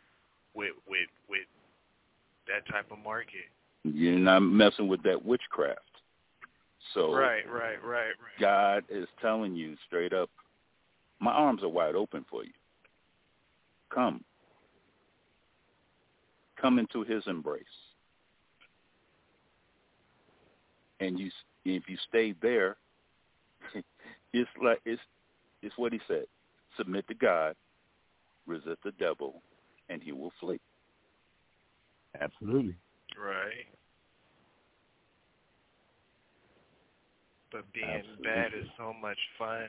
that type of market. You're not messing with that witchcraft. So right. God is telling you straight up, my arms are wide open for you. Come into His embrace. And if you stay there, it's what He said. Submit to God, resist the devil, and he will flee. Absolutely. Right. But being bad is so much fun.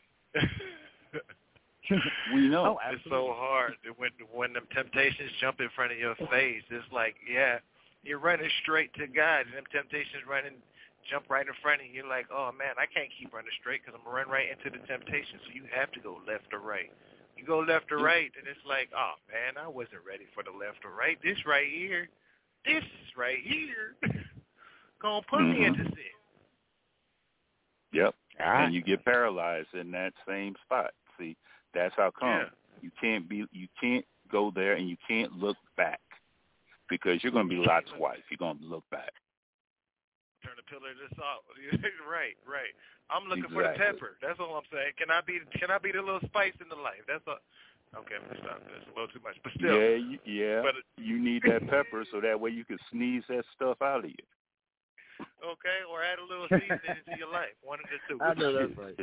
We know. It's so hard when them temptations jump in front of your face. It's like, yeah, you're running straight to God, and them temptations jump right in front of you. You're like, oh man, I can't keep running straight because I'm gonna run right into the temptation. So you have to go left or right. You go left or right, and it's like, oh man, I wasn't ready for the left or right. This right here, gonna put me into sin. Yep. And you get paralyzed in that same spot. See, that's how come you can't go there and you can't look back because you're going to be Lot's wife. You're going to look back. Turn the pillar to salt. Right. I'm looking for the pepper. That's all I'm saying. Can I be the little spice in the life? That's all. Okay, I'm gonna stop this. A little too much, but still. Yeah. But you need that pepper so that way you can sneeze that stuff out of you. Okay, or add a little seasoning into your life. One of the two. I know that's right.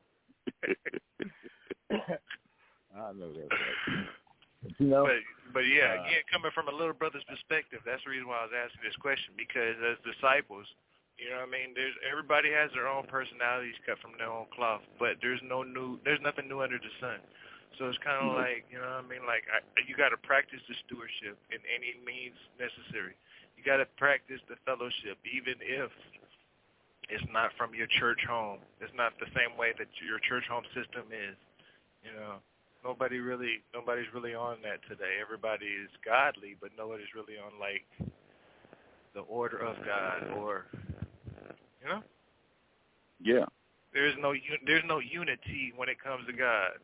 I know that's right. But again, coming from a little brother's perspective, that's the reason why I was asking this question, because as disciples, you know what I mean, everybody has their own personalities cut from their own cloth, but there's nothing new under the sun. So it's kind of like, you know what I mean, like you got to practice the stewardship in any means necessary. You got to practice the fellowship, even if it's not from your church home. It's not the same way that your church home system is. You know, nobody's really on that today. Everybody is godly, but nobody's really on like the order of God, or you know. Yeah. There's no unity when it comes to God.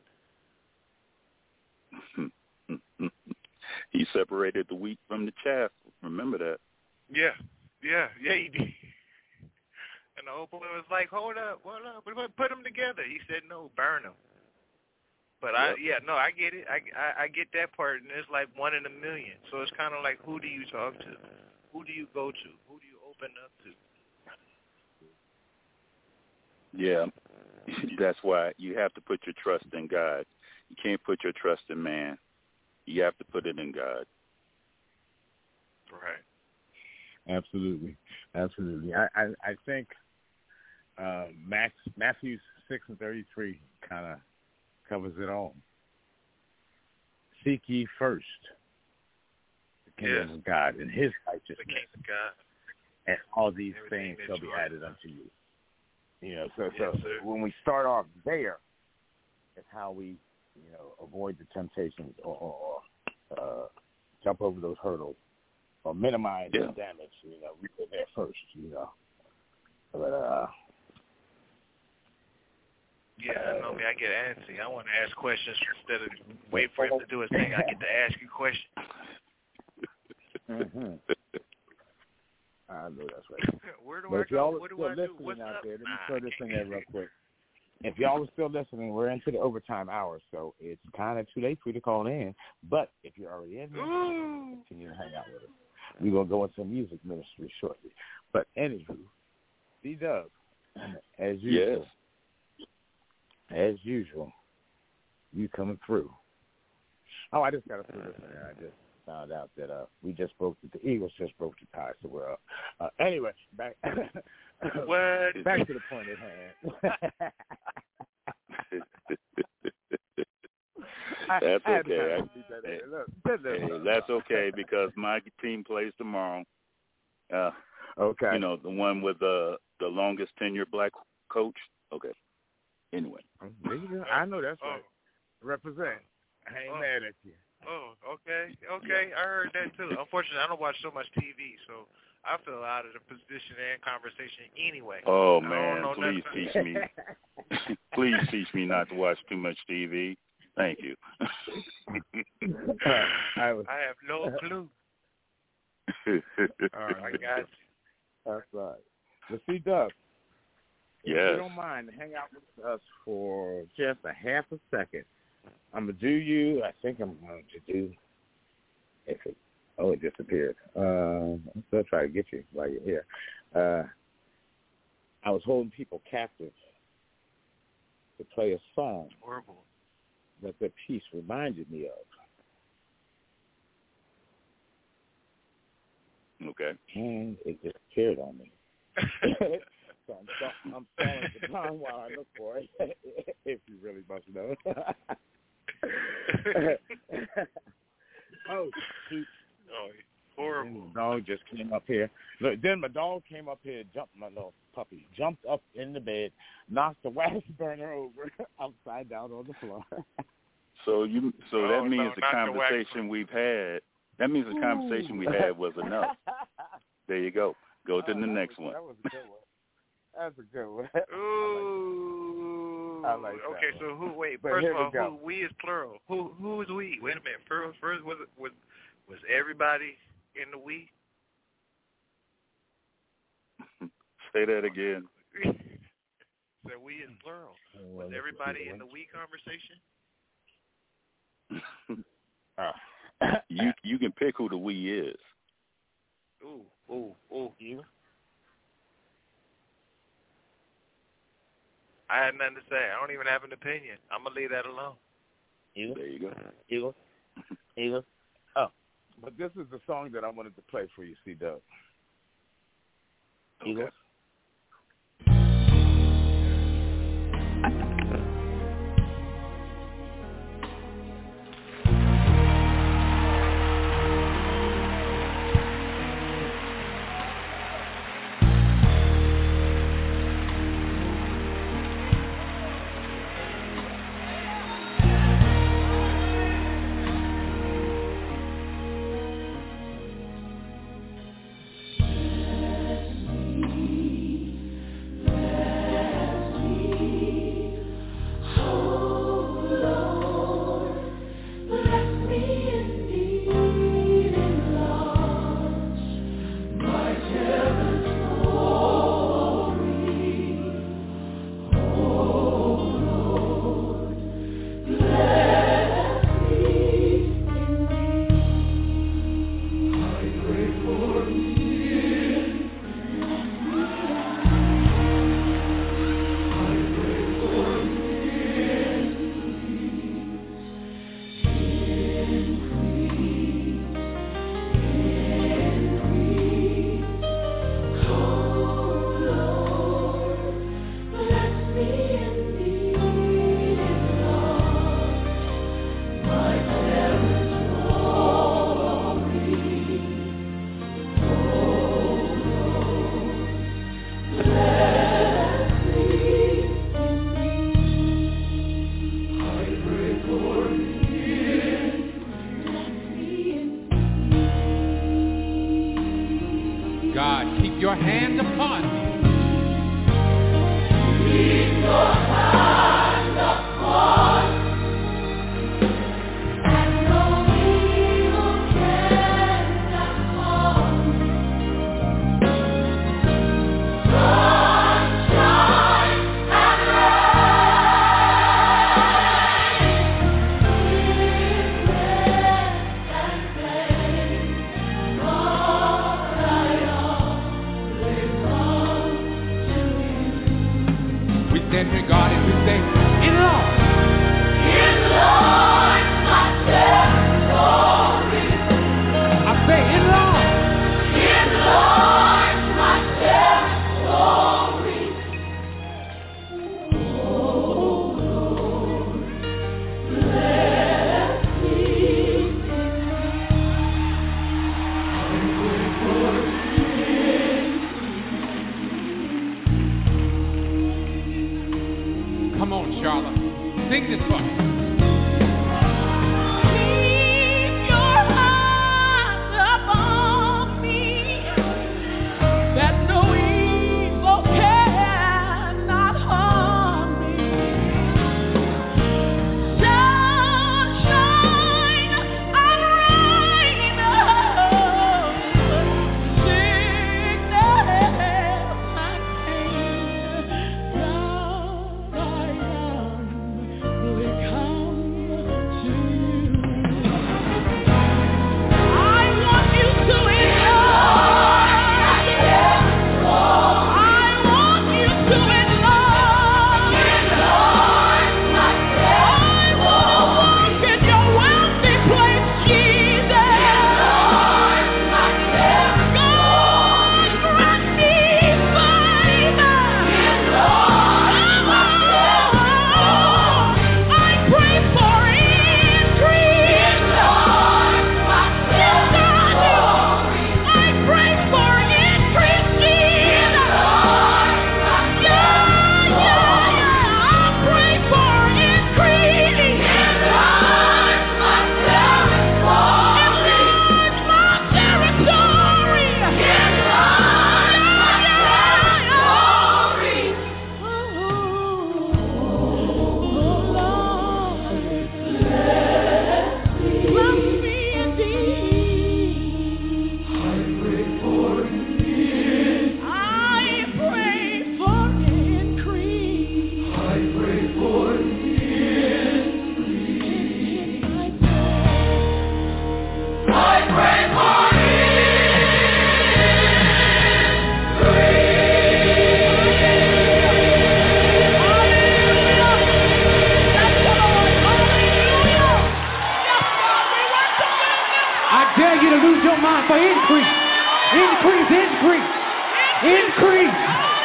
He separated the wheat from the chaff. Remember that? Yeah, he did. And the old boy was like, hold up, put them together. He said, no, burn them. But I get it. I get that part, and it's like 1 in a million. So it's kind of like, who do you talk to? Who do you go to? Who do you open up to? Yeah, that's why you have to put your trust in God. You can't put your trust in man. You have to put it in God. Right. Absolutely. I think Matthew 6:33 kind of covers it all. Seek ye first the kingdom of God and His righteousness, the kingdom of God, and all these things shall be added unto you. You know, so when we start off there, it's how we, avoid the temptations or jump over those hurdles or minimize the damage. We go there first. But I know me. I get antsy. I want to ask questions instead of wait for him to do his thing. I get to ask you questions. Mm-hmm. I know that's right. Where do but I if go? y'all What are do I still do? listening What's out up? there, let me throw this in there real quick. If y'all are still listening, we're into the overtime hour, so it's kind of too late for you to call in. But if you're already in here, continue to hang out with us. We're going to go into music ministry shortly. But anywho, C-Dub, as usual, you coming through. Oh, I just got to throw this in there. I just found out that the Eagles just broke the tie, so we're up. Anyway, back back to the point at hand. That's okay. That's okay because my team plays tomorrow. Okay. The one with the longest tenured black coach. Okay. Anyway. I know that's right. Represent. I ain't mad at you. Oh, okay. I heard that too. Unfortunately, I don't watch so much TV, so I feel out of the position and conversation anyway. Oh man, please teach me. Please teach me not to watch too much TV. Thank you. I have no clue. All right. I got you. That's right. But C-Dub, yes. If you don't mind, hang out with us for just a half a second. I'm going to do you. I think I'm going to do, it disappeared. I'm still trying to get you while you're here. I was holding people captive to play a song that the piece reminded me of. Okay. And it disappeared on me. So I'm stalling for time while I look for it, if you really must know. Oh, shoot. Oh, horrible. My dog just came up here. Look, then my dog came up here, my little puppy, jumped up in the bed, knocked the wax burner over, upside down on the floor. So that means the conversation we've had. That means the conversation we had was enough. There you go. Go to the next one. That was a good one. That's a good one. Ooh. I like that. Okay, so who? Wait. But First of all, go. we is plural. Who is we? Wait a minute. First was everybody in the we? Say that again. So we is plural. Was everybody in the we conversation? You can pick who the we is. Ooh. You? I had nothing to say. I don't even have an opinion. I'm going to leave that alone. There you go. Eagle. Oh, but this is the song that I wanted to play for you, C-Dub. Okay. Your hand upon me. Keep your hand upon me, and no evil cannot harm me. Sunshine and regarded, we say, enlarge. Enlarge my territory. I say, enlarge. Enlarge my territory. Oh, Lord, bless me. Come on, Charlotte. Sing this for me. Keep your hands upon me, that no evil cannot harm me. Sunshine and rain, sickness and pain, God, I am will come. increase. Increase, increase. Increase.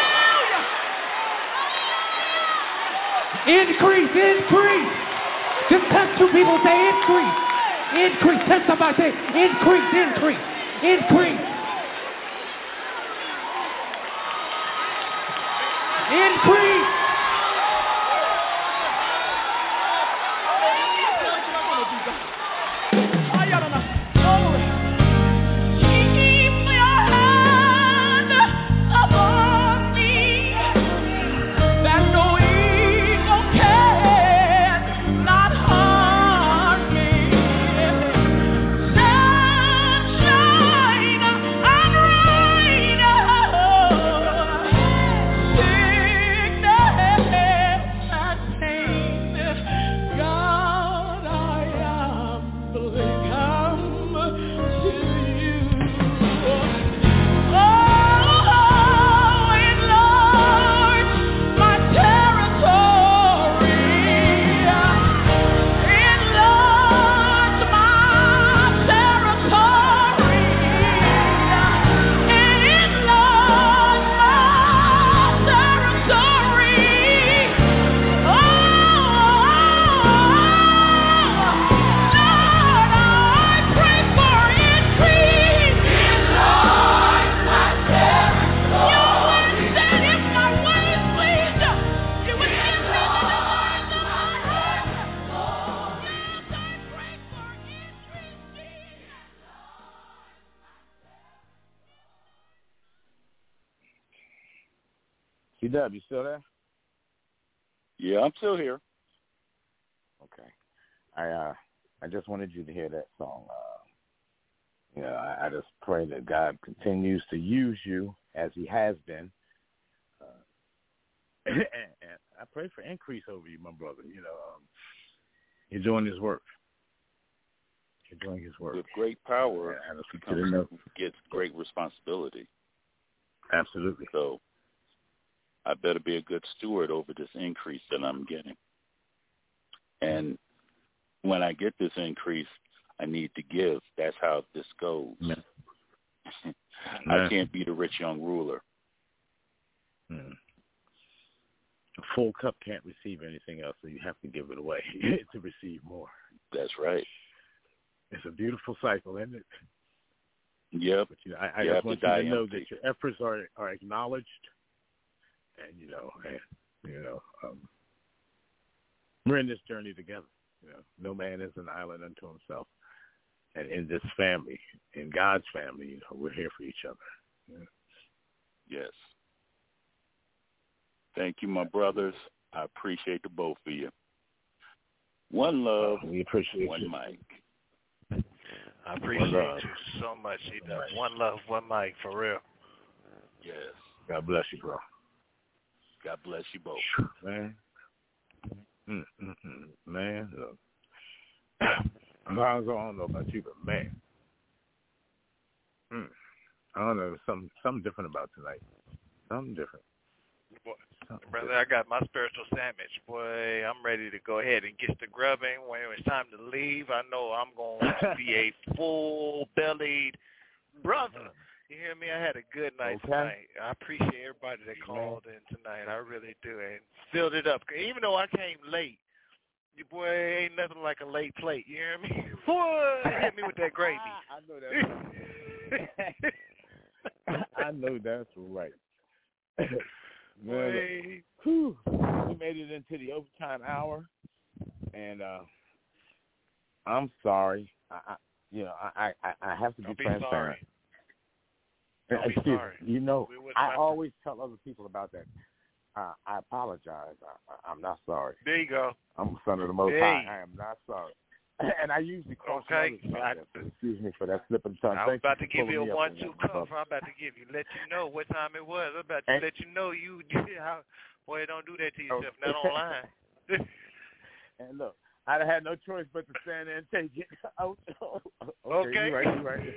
Increase, increase. Just touch two people, say increase. Increase. Touch somebody, say increase, increase. Increase. Increase. C-Dub, you still there? Yeah, I'm still here. Okay. I just wanted you to hear that song. I just pray that God continues to use you as he has been. And I pray for increase over you, my brother. You're doing his work. You're doing his work. With great power gets great responsibility. Absolutely. So I better be a good steward over this increase that I'm getting. And when I get this increase, I need to give. That's how this goes. Yeah. I can't be the rich young ruler. A full cup can't receive anything else, so you have to give it away to receive more. That's right. It's a beautiful cycle, isn't it? Yep. But, I just want you to know that your efforts are acknowledged, and we're in this journey together. No man is an island unto himself, and in this family, in God's family, we're here for each other. Yes. Thank you, my brothers. I appreciate the both of you. One love. We appreciate one you. mic. I appreciate you so much, C-Dub. One love, one mic, for real. Yes. God bless you, bro. God bless you both. Man. Man. Alonzo, I don't know about you, but man. I don't know. Something different about tonight. Something different. Brother, I got my spiritual sandwich. Boy, I'm ready to go ahead and get to grubbing. When it's time to leave, I know I'm going to be a full-bellied brother. You hear me? I had a good night tonight. I appreciate everybody that called in tonight. I really do. And filled it up. Even though I came late, your boy ain't nothing like a late plate. You hear me? Boy, hit me with that gravy. I know that's right. I know that's right. Man, we made it into the overtime hour, and I'm sorry. I have to be transparent. Don't be sorry. I always tell other people about that. I apologize. I'm not sorry. There you go. I'm a son of the Most High. I am not sorry. And I usually cross excuse me for that slip of the tongue. I'm about to give you a 1-2 cover. I'm about to give you, let you know what time it was. I'm about to let you know how. Boy, don't do that to yourself. Not online. And look, I'd have had no choice but to stand there and take it. Okay. You're right.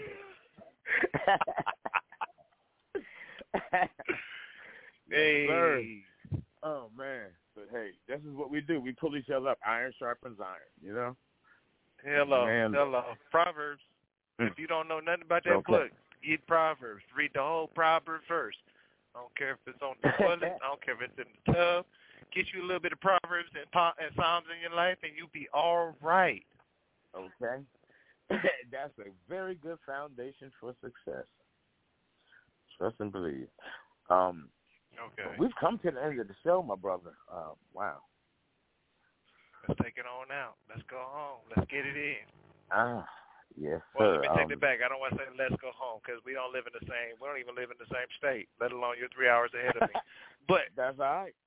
Hey. Sir. Oh, man. But, hey, this is what we do. We pull each other up. Iron sharpens iron, Hello. Proverbs. If you don't know nothing about that book, Eat Proverbs. Read the whole Proverbs verse. I don't care if it's on the toilet. I don't care if it's in the tub. Get you a little bit of Proverbs and Psalms in your life, and you'll be all right. Okay. That's a very good foundation for success. Trust and believe. Okay. We've come to the end of the show, my brother. Wow. Let's take it on out. Let's go home. Let's get it in. Yes, well, sir. Let me take it back. I don't want to say let's go home because we don't even live in the same state, let alone you're 3 hours ahead of me. But that's all right.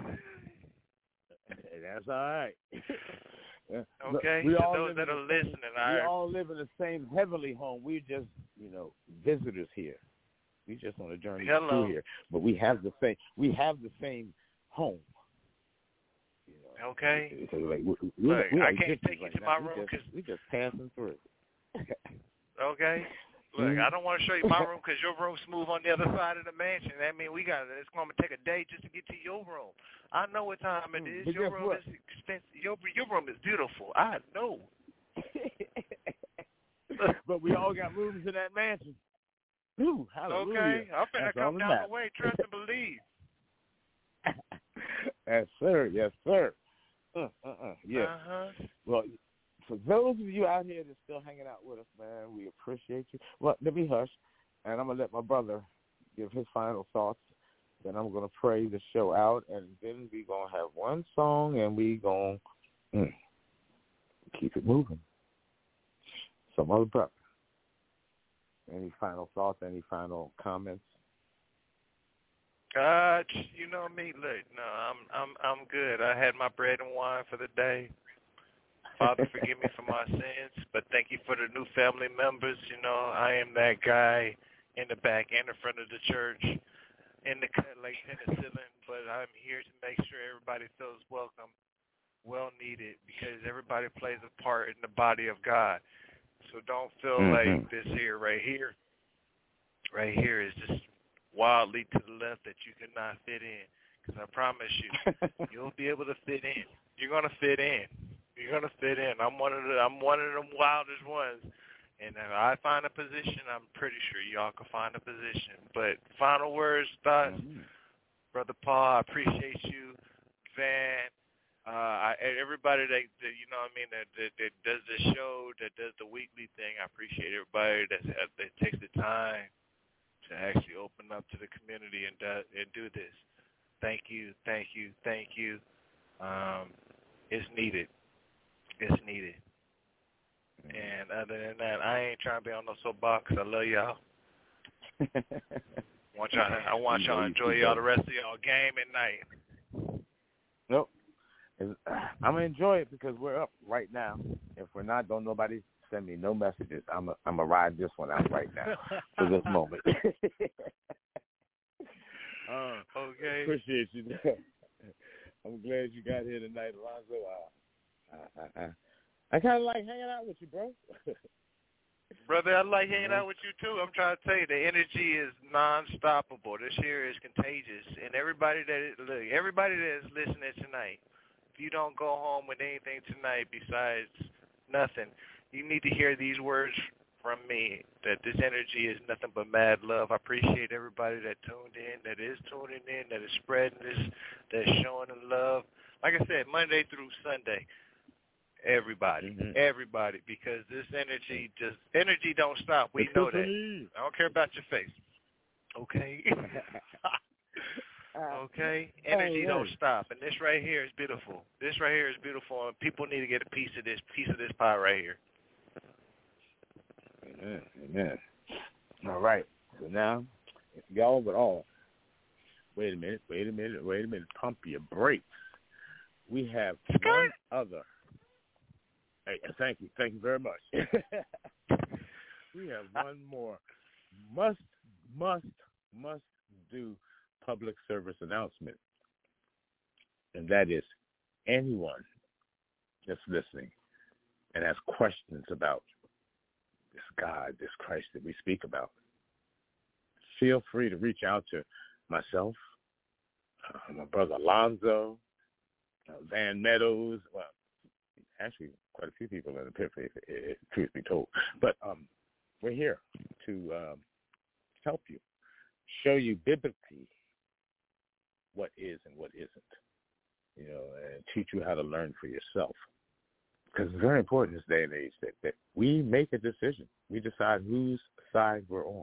That's all right. Okay, we to all those that are listening, we all live in the same heavenly home. We're just, visitors here. We just on a journey through here, but we have the same. We have the same home. Okay. I can't take you to my room because we just passing through. Okay. Look, I don't want to show you my room because your room's smooth on the other side of the mansion. That means it's going to take a day just to get to your room. I know what time it is. Your room is expensive. Your room is beautiful. I know. But we all got rooms in that mansion. Ooh, hallelujah. Okay. I'm finna come down the way. Trust and believe. Yes, sir. Yes, sir. Yes. Well, for those of you out here that's still hanging out with us, man, we appreciate you. Well, let me hush, and I'm going to let my brother give his final thoughts. Then I'm going to pray the show out, and then we're going to have one song, and we're going to keep it moving. So, Mother Brother, any final thoughts, any final comments? You know me. Look, no, I'm good. I had my bread and wine for the day. Father, forgive me for my sins, but thank you for the new family members. I am that guy in the back and the front of the church in the cut like penicillin, but I'm here to make sure everybody feels welcome, well needed, because everybody plays a part in the body of God. So don't feel like this right here is just wildly to the left that you cannot fit in, because I promise you, you'll be able to fit in. You're gonna fit in. You're gonna fit in. I'm one of them wildest ones, and if I find a position, I'm pretty sure y'all can find a position. But final words, thoughts, Brother Paul. I appreciate you, Van. Everybody that does the show, that does the weekly thing. I appreciate everybody that takes the time to actually open up to the community and do this. Thank you. It's needed. It's needed. And other than that, I ain't trying to be on no soapbox. I love y'all. I want y'all to enjoy y'all the rest of y'all game at night. Nope. I'm gonna enjoy it because we're up right now. If we're not, don't nobody send me no messages. I'm gonna ride this one out right now for this moment. Okay. Appreciate you. I'm glad you got here tonight, Alonzo. I kind of like hanging out with you, bro. Brother, I like hanging out with you, too. I'm trying to tell you, the energy is non-stoppable. This here is contagious. And everybody that is listening tonight, if you don't go home with anything tonight besides nothing, you need to hear these words from me, that this energy is nothing but mad love. I appreciate everybody that tuned in, that is tuning in, that is spreading this, that's showing the love. Like I said, Monday through Sunday. Everybody, because this energy don't stop. We know that. I don't care about your face. Okay? Okay? Energy don't stop. And this right here is beautiful. And people need to get a piece of this pie right here. Amen. All right. So now, if y'all would all, wait a minute. Pump your brakes. We have one other. Hey, thank you very much. We have one more must do public service announcement, and that is anyone that's listening and has questions about this God, this Christ that we speak about, feel free to reach out to myself, my brother Alonzo, Van Meadows. Well, actually, quite a few people in the pit, if truth be told. But we're here to help you, show you biblically what is and what isn't, and teach you how to learn for yourself. Because it's very important in this day and age that we make a decision. We decide whose side we're on.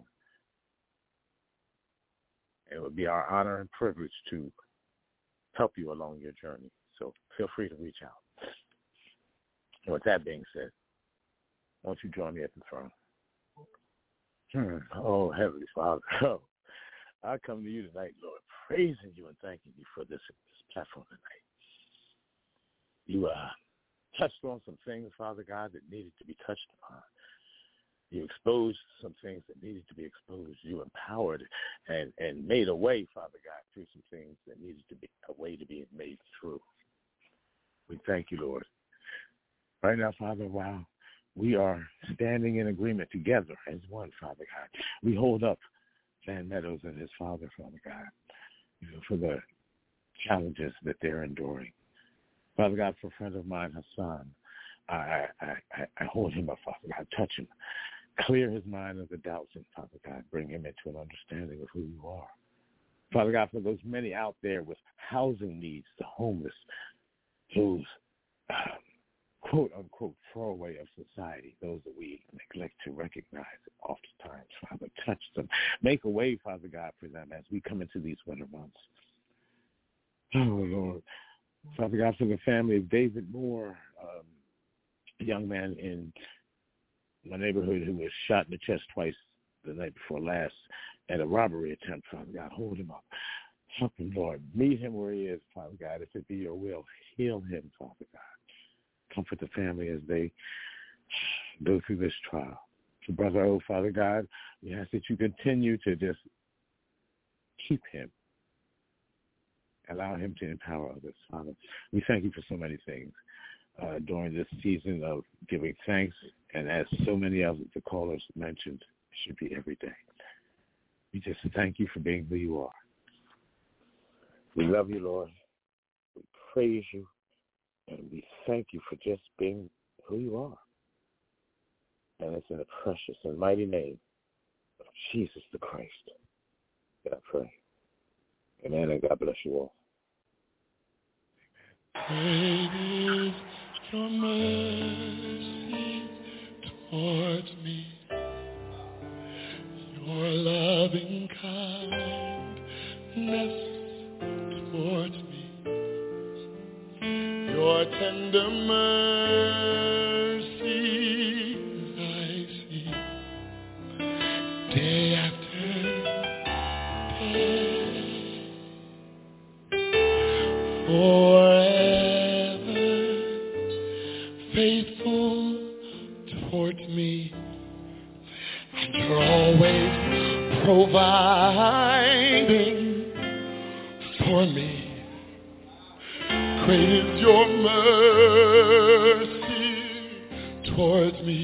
It would be our honor and privilege to help you along your journey. So feel free to reach out. And with that being said, won't you join me at the throne? Oh, Heavenly Father, I come to you tonight, Lord, praising you and thanking you for this platform tonight. You touched on some things, Father God, that needed to be touched upon. You exposed some things that needed to be exposed. You empowered and made a way, Father God, through some things that needed to be a way to be made through. We thank you, Lord. Right now, Father, while we are standing in agreement together as one, Father God, we hold up Van Meadows and his father, Father God, for the challenges that they're enduring. Father God, for a friend of mine, Hassan, I hold him up, Father God, touch him. Clear his mind of the doubts, and Father God, bring him into an understanding of who you are. Father God, for those many out there with housing needs, the homeless, those quote-unquote throwaway of society, those that we neglect to recognize oftentimes, Father, touch them. Make a way, Father God, for them as we come into these winter months. Oh, Lord. Father God, for the family of David Moore, a young man in my neighborhood who was shot in the chest twice the night before last at a robbery attempt, Father God, hold him up. Help him, Lord. Meet him where he is, Father God, if it be your will. Heal him, Father God. Comfort the family as they go through this trial. For Brother O, Father God, we ask that you continue to just keep him. Allow him to empower others, Father. We thank you for so many things during this season of giving thanks. And as so many of the callers mentioned, it should be every day. We just thank you for being who you are. We love you, Lord. We praise you. And we thank you for just being who you are. And it's in the precious and mighty name of Jesus the Christ that I pray. Amen, and God bless you all. Great is your mercy towards me, your loving kindness towards me, your tender mercies I see day after day. Forever faithful towards me, and you're always providing for me. Great is your mercy towards me.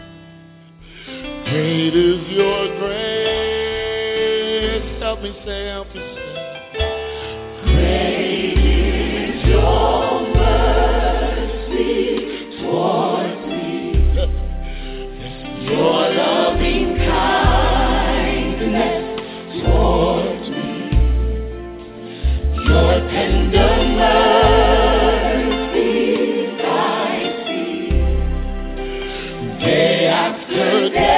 Great is your grace. Help me say, great is your mercy towards me. Your loving kindness towards me. Your tender mercies I see day after day.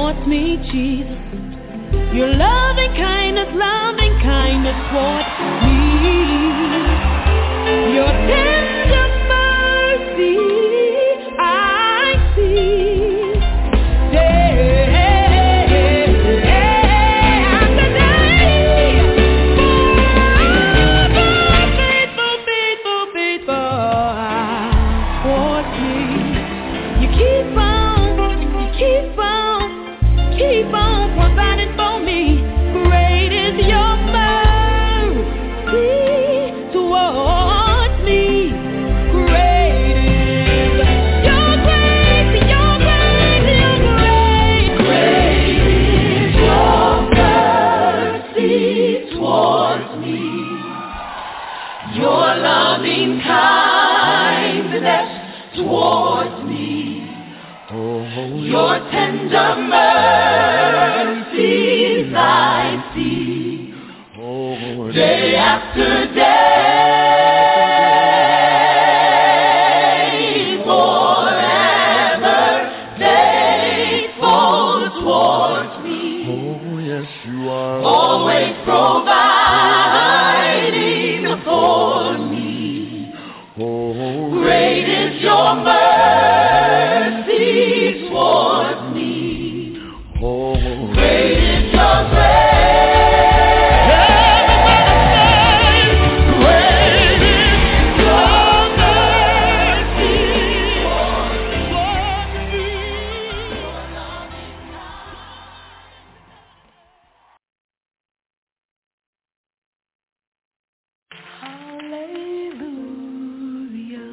towards me, Jesus. Your loving kindness towards me. Your tender mercy I see. Keep on providing for me. Great is your mercy towards me. Great is your grace, your grace, your grace. Great is your mercy towards me. Your loving kindness towards me. Your tender mercies I see, day after day, forever faithful towards me. Oh, yes, you are. Always providing for me. Oh, great is your mercy towards me. Oh, great is your grace. Great is your mercy towards me. Hallelujah.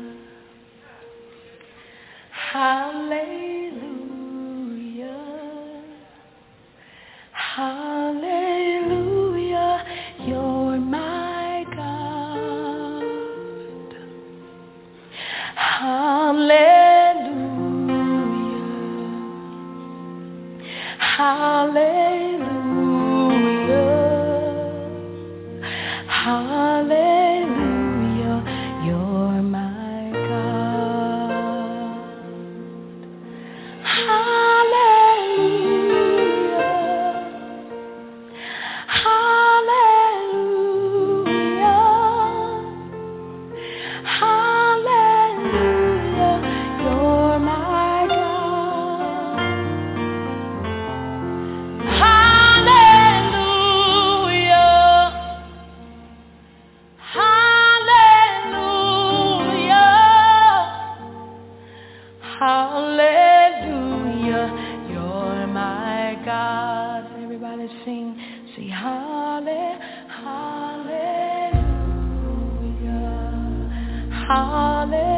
Hallelujah. Hallelujah, you're my God. Hallelujah. Hallelujah. Hallelujah, you're my God. Hallelujah. Hallelujah. You're my God. Hallelujah. Hallelujah. Hallelujah, you're my God. Everybody sing, say hallelujah, hallelujah.